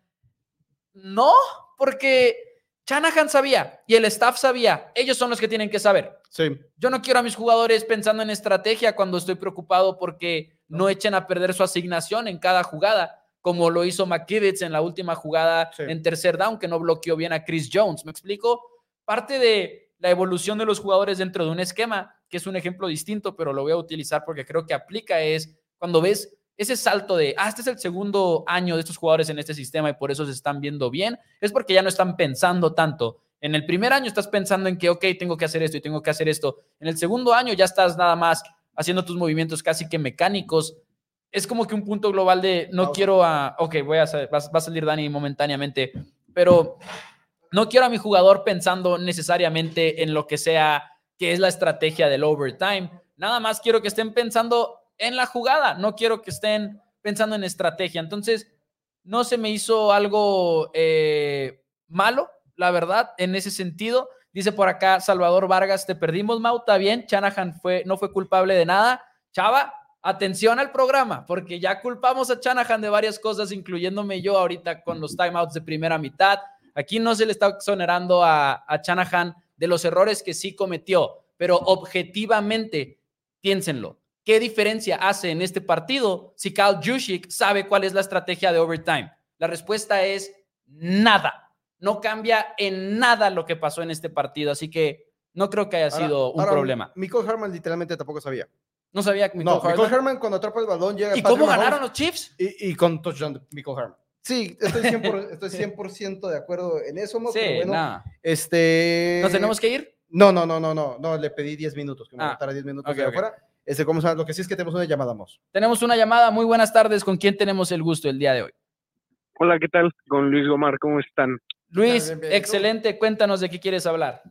No, porque Shanahan sabía y el staff sabía. Ellos son los que tienen que saber. Sí. Yo no quiero a mis jugadores pensando en estrategia cuando estoy preocupado porque no echen a perder su asignación en cada jugada, como lo hizo McKivitz en la última jugada sí. en tercer down, que no bloqueó bien a Chris Jones. ¿Me explico? Parte de la evolución de los jugadores dentro de un esquema, que es un ejemplo distinto, pero lo voy a utilizar porque creo que aplica, es cuando ves ese salto de, ah, este es el segundo año de estos jugadores en este sistema y por eso se están viendo bien, es porque ya no están pensando tanto. En el primer año estás pensando en que, ok, tengo que hacer esto y tengo que hacer esto. En el segundo año ya estás nada más haciendo tus movimientos casi que mecánicos. Es como que un punto global de no okay. quiero a... Ok, voy a, va, va a salir Dani momentáneamente, pero no quiero a mi jugador pensando necesariamente en lo que sea, que es la estrategia del overtime. Nada más quiero que estén pensando en la jugada. No quiero que estén pensando en estrategia. Entonces, no se me hizo algo eh, malo, la verdad, en ese sentido. Dice por acá Salvador Vargas, te perdimos, Mau, está bien. Shanahan fue, no fue culpable de nada. Chava, atención al programa, porque ya culpamos a Shanahan de varias cosas, incluyéndome yo ahorita con los timeouts de primera mitad. Aquí no se le está exonerando a, a Shanahan de los errores que sí cometió, pero objetivamente, piénsenlo. ¿Qué diferencia hace en este partido si Kyle Juszczyk sabe cuál es la estrategia de overtime? La respuesta es nada. No cambia en nada lo que pasó en este partido, así que no creo que haya ahora, sido un ahora, problema. Nicole Harman literalmente tampoco sabía. No sabía que Nicole no, Harman. Nicole Harman cuando atrapa el balón llega. ¿Y cómo ganaron los Chiefs? Y, y con touchdown de Nicole Harman. Sí, estoy cien por ciento, estoy cien por ciento de acuerdo en eso, Mo, sí, pero bueno, nah. este... ¿Nos tenemos que ir? No, no, no, no, no, no, le pedí diez minutos, que me ah, botara diez minutos okay, de okay. afuera. Este, ¿cómo se llama? Lo que sí es que tenemos una llamada, Mos. Tenemos una llamada, muy buenas tardes, ¿con quién tenemos el gusto el día de hoy? Hola, ¿qué tal? Con Luis Gomar, ¿cómo están? Luis, bien, bien, excelente, cuéntanos de qué quieres hablar.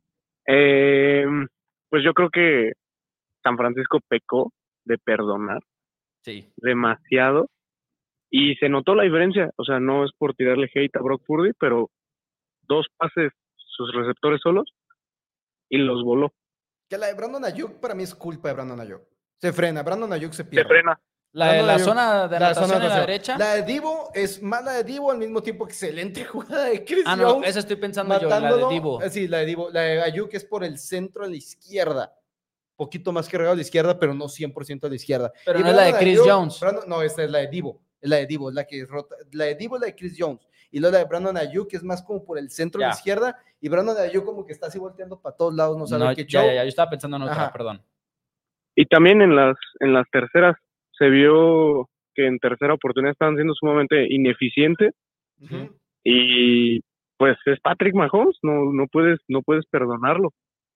Eh, pues yo creo que San Francisco pecó de perdonar sí. demasiado y se notó la diferencia, o sea, no es por tirarle hate a Brock Purdy, pero dos pases, sus receptores solos y los voló. Que la de Brandon Ayuk para mí es culpa de Brandon Ayuk. Se frena, Brandon Ayuk se pierde. Se frena. La de la zona de anotación la, zona de la derecha. La de Divo es mala de Divo, al mismo tiempo excelente jugada de Chris Ah, no, Jones, esa estoy pensando yo, la de Divo. Sí, la de Divo. La de Ayuk es por el centro a la izquierda. Poquito más que regado a la izquierda, pero no cien por ciento a la izquierda. Pero y no Brandon es la de Chris Ayuk, Jones. Brandon, no, esta es la de Divo. Es la de Divo, es la que rota. La de Divo es la de Chris Jones. Y luego la de Brandon Ayuk, que es más como por el centro ya. a la izquierda. Y Brandon Ayuk como que está así volteando para todos lados, no sabe no, qué ya, show. Ya, ya, yo estaba pensando en otra, Ajá. perdón. Y también en las, en las terceras se vio que en tercera oportunidad estaban siendo sumamente ineficientes. Uh-huh. Y pues es Patrick Mahomes, no, no, puedes, no puedes perdonarlo.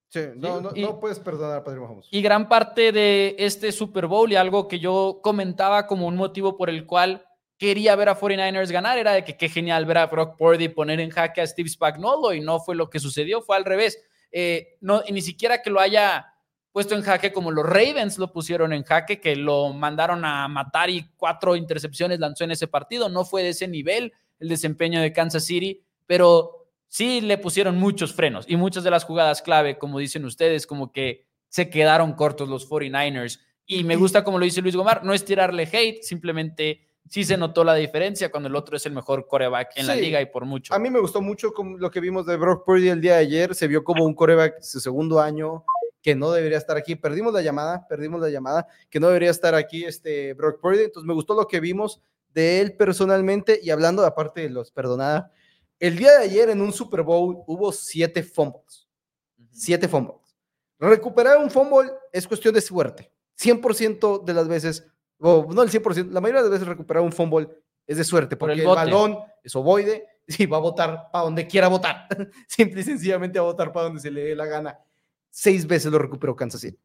Sí, no, no, y, no puedes perdonar a Patrick Mahomes. Y gran parte de este Super Bowl y algo que yo comentaba como un motivo por el cual quería ver a cuarenta y nueve ers ganar era de que qué genial ver a Brock Purdy poner en jaque a Steve Spagnuolo, y no fue lo que sucedió, fue al revés. Eh, no, y ni siquiera que lo haya puesto en jaque como los Ravens lo pusieron en jaque, que lo mandaron a matar y cuatro intercepciones lanzó en ese partido. No fue de ese nivel el desempeño de Kansas City, pero sí le pusieron muchos frenos y muchas de las jugadas clave, como dicen ustedes, como que se quedaron cortos los cuarenta y nueve ers. Y me gusta como lo dice Luis Gomar, no es tirarle hate, simplemente sí se notó la diferencia cuando el otro es el mejor quarterback en sí, la liga y por mucho. A mí me gustó mucho lo que vimos de Brock Purdy el día de ayer. Se vio como un quarterback su segundo año que no debería estar aquí. Perdimos la llamada, perdimos la llamada, que no debería estar aquí este Brock Purdy. Entonces me gustó lo que vimos de él personalmente. Y hablando de aparte de los perdonada, el día de ayer en un Super Bowl hubo siete fumbles. Uh-huh. Siete fumbles. Recuperar un fumble es cuestión de suerte. cien por ciento de las veces, o no el cien por ciento, la mayoría de las veces recuperar un fumble es de suerte, porque el, el balón es ovoide y va a botar para donde quiera botar. Simple y sencillamente va a botar para donde se le dé la gana. Seis veces lo recuperó Kansas City.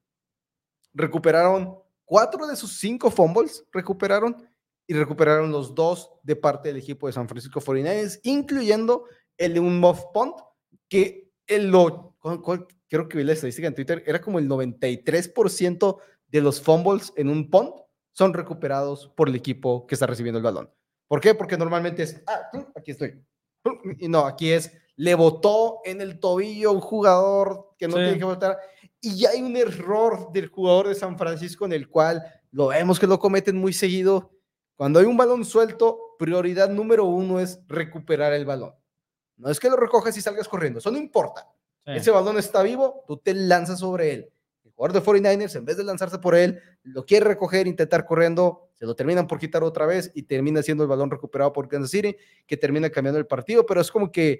Recuperaron cuatro de sus cinco fumbles, recuperaron, y recuperaron los dos de parte del equipo de San Francisco cuarenta y nueve ers, incluyendo el de un muff punt, que el lo, ¿cuál, cuál, creo que vi la estadística en Twitter, era como el noventa y tres por ciento de los fumbles en un punt son recuperados por el equipo que está recibiendo el balón. ¿Por qué? Porque normalmente es, ah, aquí estoy. Y no, aquí es, le botó en el tobillo a un jugador que no sí. tiene que botar, y ya hay un error del jugador de San Francisco en el cual lo vemos que lo cometen muy seguido. Cuando hay un balón suelto, prioridad número uno es recuperar el balón. No es que lo recojas y salgas corriendo, eso no importa. Sí. Ese balón está vivo, tú te lanzas sobre él. El jugador de cuarenta y nueve ers, en vez de lanzarse por él, lo quiere recoger, intentar corriendo, se lo terminan por quitar otra vez y termina siendo el balón recuperado por Kansas City, que termina cambiando el partido, pero es como que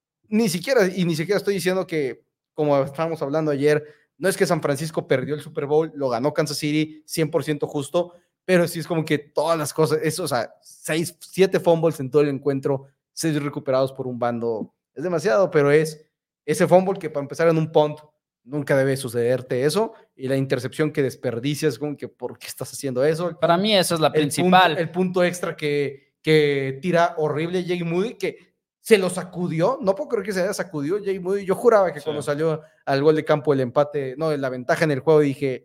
ni siquiera, y ni siquiera estoy diciendo que, como estábamos hablando ayer, no es que San Francisco perdió el Super Bowl, lo ganó Kansas City cien por ciento justo, pero sí es como que todas las cosas, eso, o sea, seis, siete fumbles en todo el encuentro, seis recuperados por un bando, es demasiado, pero es ese fumble que para empezar en un punt, nunca debe sucederte eso, y la intercepción que desperdicias, como que ¿por qué estás haciendo eso? Para mí esa es la el principal. Punto, el punto extra que, que tira horrible Jake Moody, que se lo sacudió, no puedo creer que se haya sacudido Jake Moody, yo juraba que sí. Cuando salió al gol de campo el empate, no, la ventaja en el juego, dije,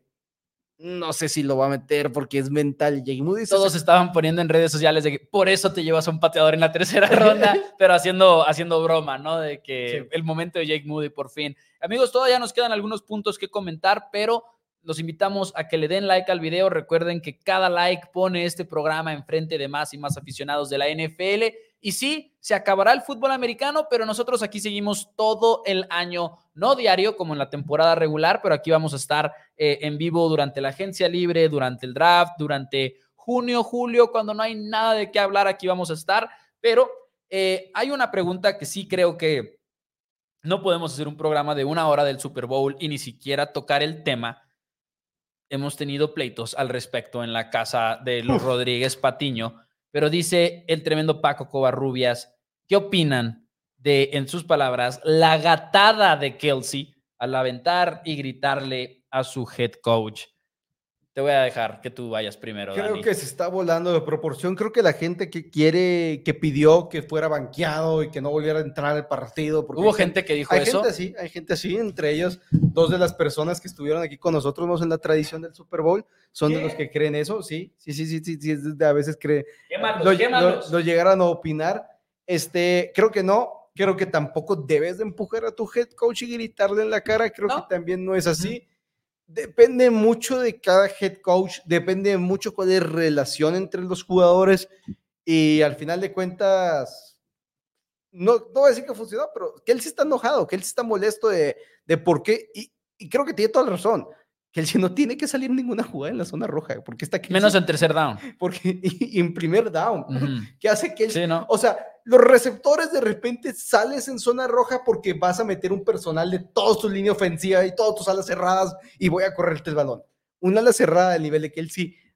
no sé si lo va a meter porque es mental Jake Moody. Todos se estaban poniendo en redes sociales de que por eso te llevas a un pateador en la tercera ronda, pero haciendo, haciendo broma, ¿no? De que sí. El momento de Jake Moody por fin. Amigos, todavía nos quedan algunos puntos que comentar, pero los invitamos a que le den like al video. Recuerden que cada like pone este programa enfrente de más y más aficionados de la N F L. Y sí, se acabará el fútbol americano, pero nosotros aquí seguimos todo el año, no diario como en la temporada regular, pero aquí vamos a estar eh, en vivo durante la agencia libre, durante el draft, durante junio, julio, cuando no hay nada de qué hablar, aquí vamos a estar. Pero eh, hay una pregunta que sí creo que no podemos hacer un programa de una hora del Super Bowl y ni siquiera tocar el tema. Hemos tenido pleitos al respecto en la casa de los Uf. Rodríguez Patiño, pero dice el tremendo Paco Covarrubias, ¿qué opinan de, en sus palabras, la gatada de Kelce al aventar y gritarle a su head coach? Te voy a dejar que tú vayas primero, Creo Dani. que se está volando de proporción. Creo que la gente que quiere, que pidió que fuera banqueado y que no volviera a entrar al partido. Hubo gente, gente que dijo hay eso. Gente así, hay gente así, entre ellos dos de las personas que estuvieron aquí con nosotros en la tradición del Super Bowl son ¿Qué? de los que creen eso, sí, sí, sí, sí, sí, sí, sí a veces creen. Quémalos, lo, quémalos. Lo, lo llegaron a opinar. Este, creo que no, creo que tampoco debes de empujar a tu head coach y gritarle en la cara. Creo ¿No? que también no es así. Depende mucho de cada head coach, depende mucho cuál es la relación entre los jugadores y al final de cuentas, no, no voy a decir que funcionó, pero que él sí está enojado, que él sí está molesto de, de por qué, y, y creo que tiene toda la razón, que él sí no tiene que salir ninguna jugada en la zona roja, porque está menos sí, en tercer down. Porque y, y en primer down, uh-huh. que hace que él, sí, ¿no? O sea, los receptores de repente sales en zona roja porque vas a meter un personal de toda tu línea ofensiva y todas tus alas cerradas y voy a correrte el balón. Una ala cerrada del nivel de que él sí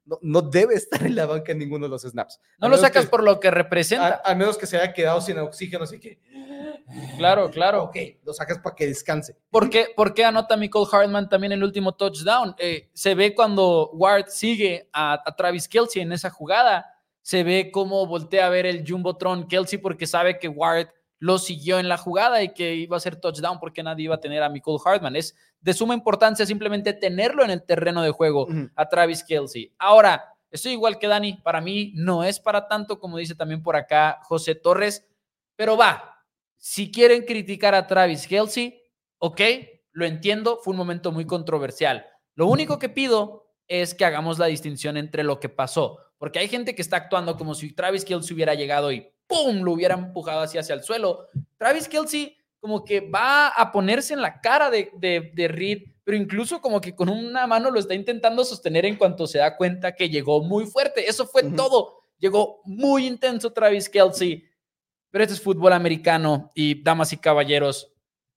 no, no debe estar en la banca en ninguno de los snaps. No lo sacas que, por lo que representa. A, a menos que se haya quedado sin oxígeno, así que... Claro, claro. Ok, lo sacas para que descanse. ¿Por qué, ¿Por qué anota Mecole Hardman también el último touchdown? Eh, se ve cuando Ward sigue a, a Travis Kelce en esa jugada, se ve cómo voltea a ver el Jumbotron Kelce porque sabe que Ward lo siguió en la jugada y que iba a ser touchdown porque nadie iba a tener a Mecole Hardman. Es de suma importancia simplemente tenerlo en el terreno de juego, uh-huh. a Travis Kelce. Ahora, estoy igual que Dani, para mí no es para tanto, como dice también por acá José Torres, pero va. Si quieren criticar a Travis Kelce, ok, lo entiendo, fue un momento muy controversial. Lo único que pido es que hagamos la distinción entre lo que pasó, porque hay gente que está actuando como si Travis Kelce hubiera llegado y ¡pum!, lo hubiera empujado así hacia el suelo. Travis Kelce como que va a ponerse en la cara de, de, de Reed, pero incluso como que con una mano lo está intentando sostener en cuanto se da cuenta que llegó muy fuerte. Eso fue uh-huh. todo. Llegó muy intenso Travis Kelce. Pero este es fútbol americano y, damas y caballeros,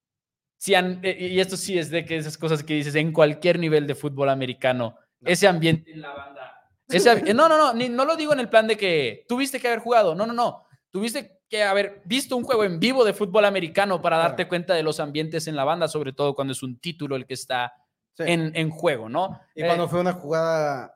si han, y esto sí es de que esas cosas que dices en cualquier nivel de fútbol americano, no. ese ambiente en la banda, ese, no, no, no, ni, no lo digo en el plan de que tuviste que haber jugado, no, no, no, tuviste que haber visto un juego en vivo de fútbol americano para darte cuenta de los ambientes en la banda, sobre todo cuando es un título el que está sí. en, en juego, ¿no? Y eh, cuando fue una jugada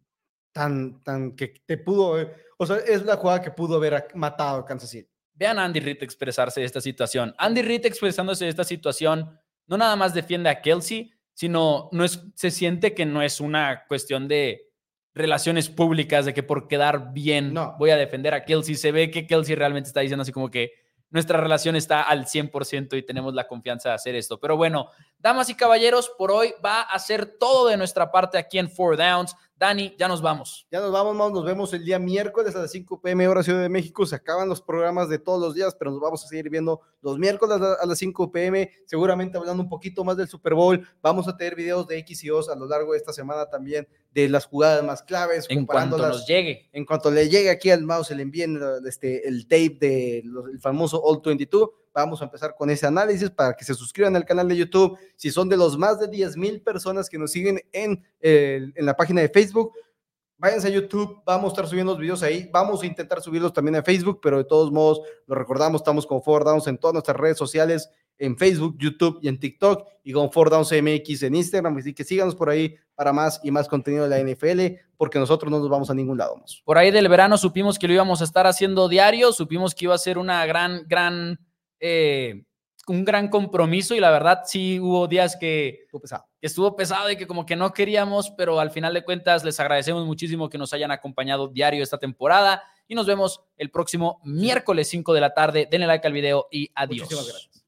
tan, tan que te pudo, o sea, es la jugada que pudo haber matado a Kansas City. Vean a Andy Reid expresarse de esta situación. Andy Reid expresándose de esta situación no nada más defiende a Kelce, sino no es, se siente que no es una cuestión de relaciones públicas, de que por quedar bien no. voy a defender a Kelce. Se ve que Kelce realmente está diciendo así como que nuestra relación está al cien por ciento y tenemos la confianza de hacer esto. Pero bueno, damas y caballeros, por hoy va a ser todo de nuestra parte aquí en Four Downs. Dani, ya nos vamos. Ya nos vamos, nos vemos el día miércoles a las cinco p.m. hora Ciudad de México. Se acaban los programas de todos los días, pero nos vamos a seguir viendo los miércoles a las cinco p.m. Seguramente hablando un poquito más del Super Bowl. Vamos a tener videos de X y O's a lo largo de esta semana también de las jugadas más claves. En cuanto nos llegue. En cuanto le llegue aquí al mouse, le envíen este, el tape del famoso All veintidós. Vamos a empezar con ese análisis para que se suscriban al canal de YouTube. Si son de los más de diez mil personas que nos siguen en, eh, en la página de Facebook, váyanse a YouTube, vamos a estar subiendo los videos ahí, vamos a intentar subirlos también a Facebook, pero de todos modos, lo recordamos, estamos con Four Downs en todas nuestras redes sociales, en Facebook, YouTube y en TikTok, y con Four Downs M X en Instagram, así que síganos por ahí para más y más contenido de la N F L, porque nosotros no nos vamos a ningún lado más. Por ahí del verano supimos que lo íbamos a estar haciendo diario, supimos que iba a ser una gran, gran... Eh, un gran compromiso y la verdad sí hubo días que estuvo pesado. que estuvo pesado y que como que no queríamos, pero al final de cuentas les agradecemos muchísimo que nos hayan acompañado diario esta temporada y nos vemos el próximo miércoles cinco de la tarde. Denle like al video y adiós. Muchísimas gracias.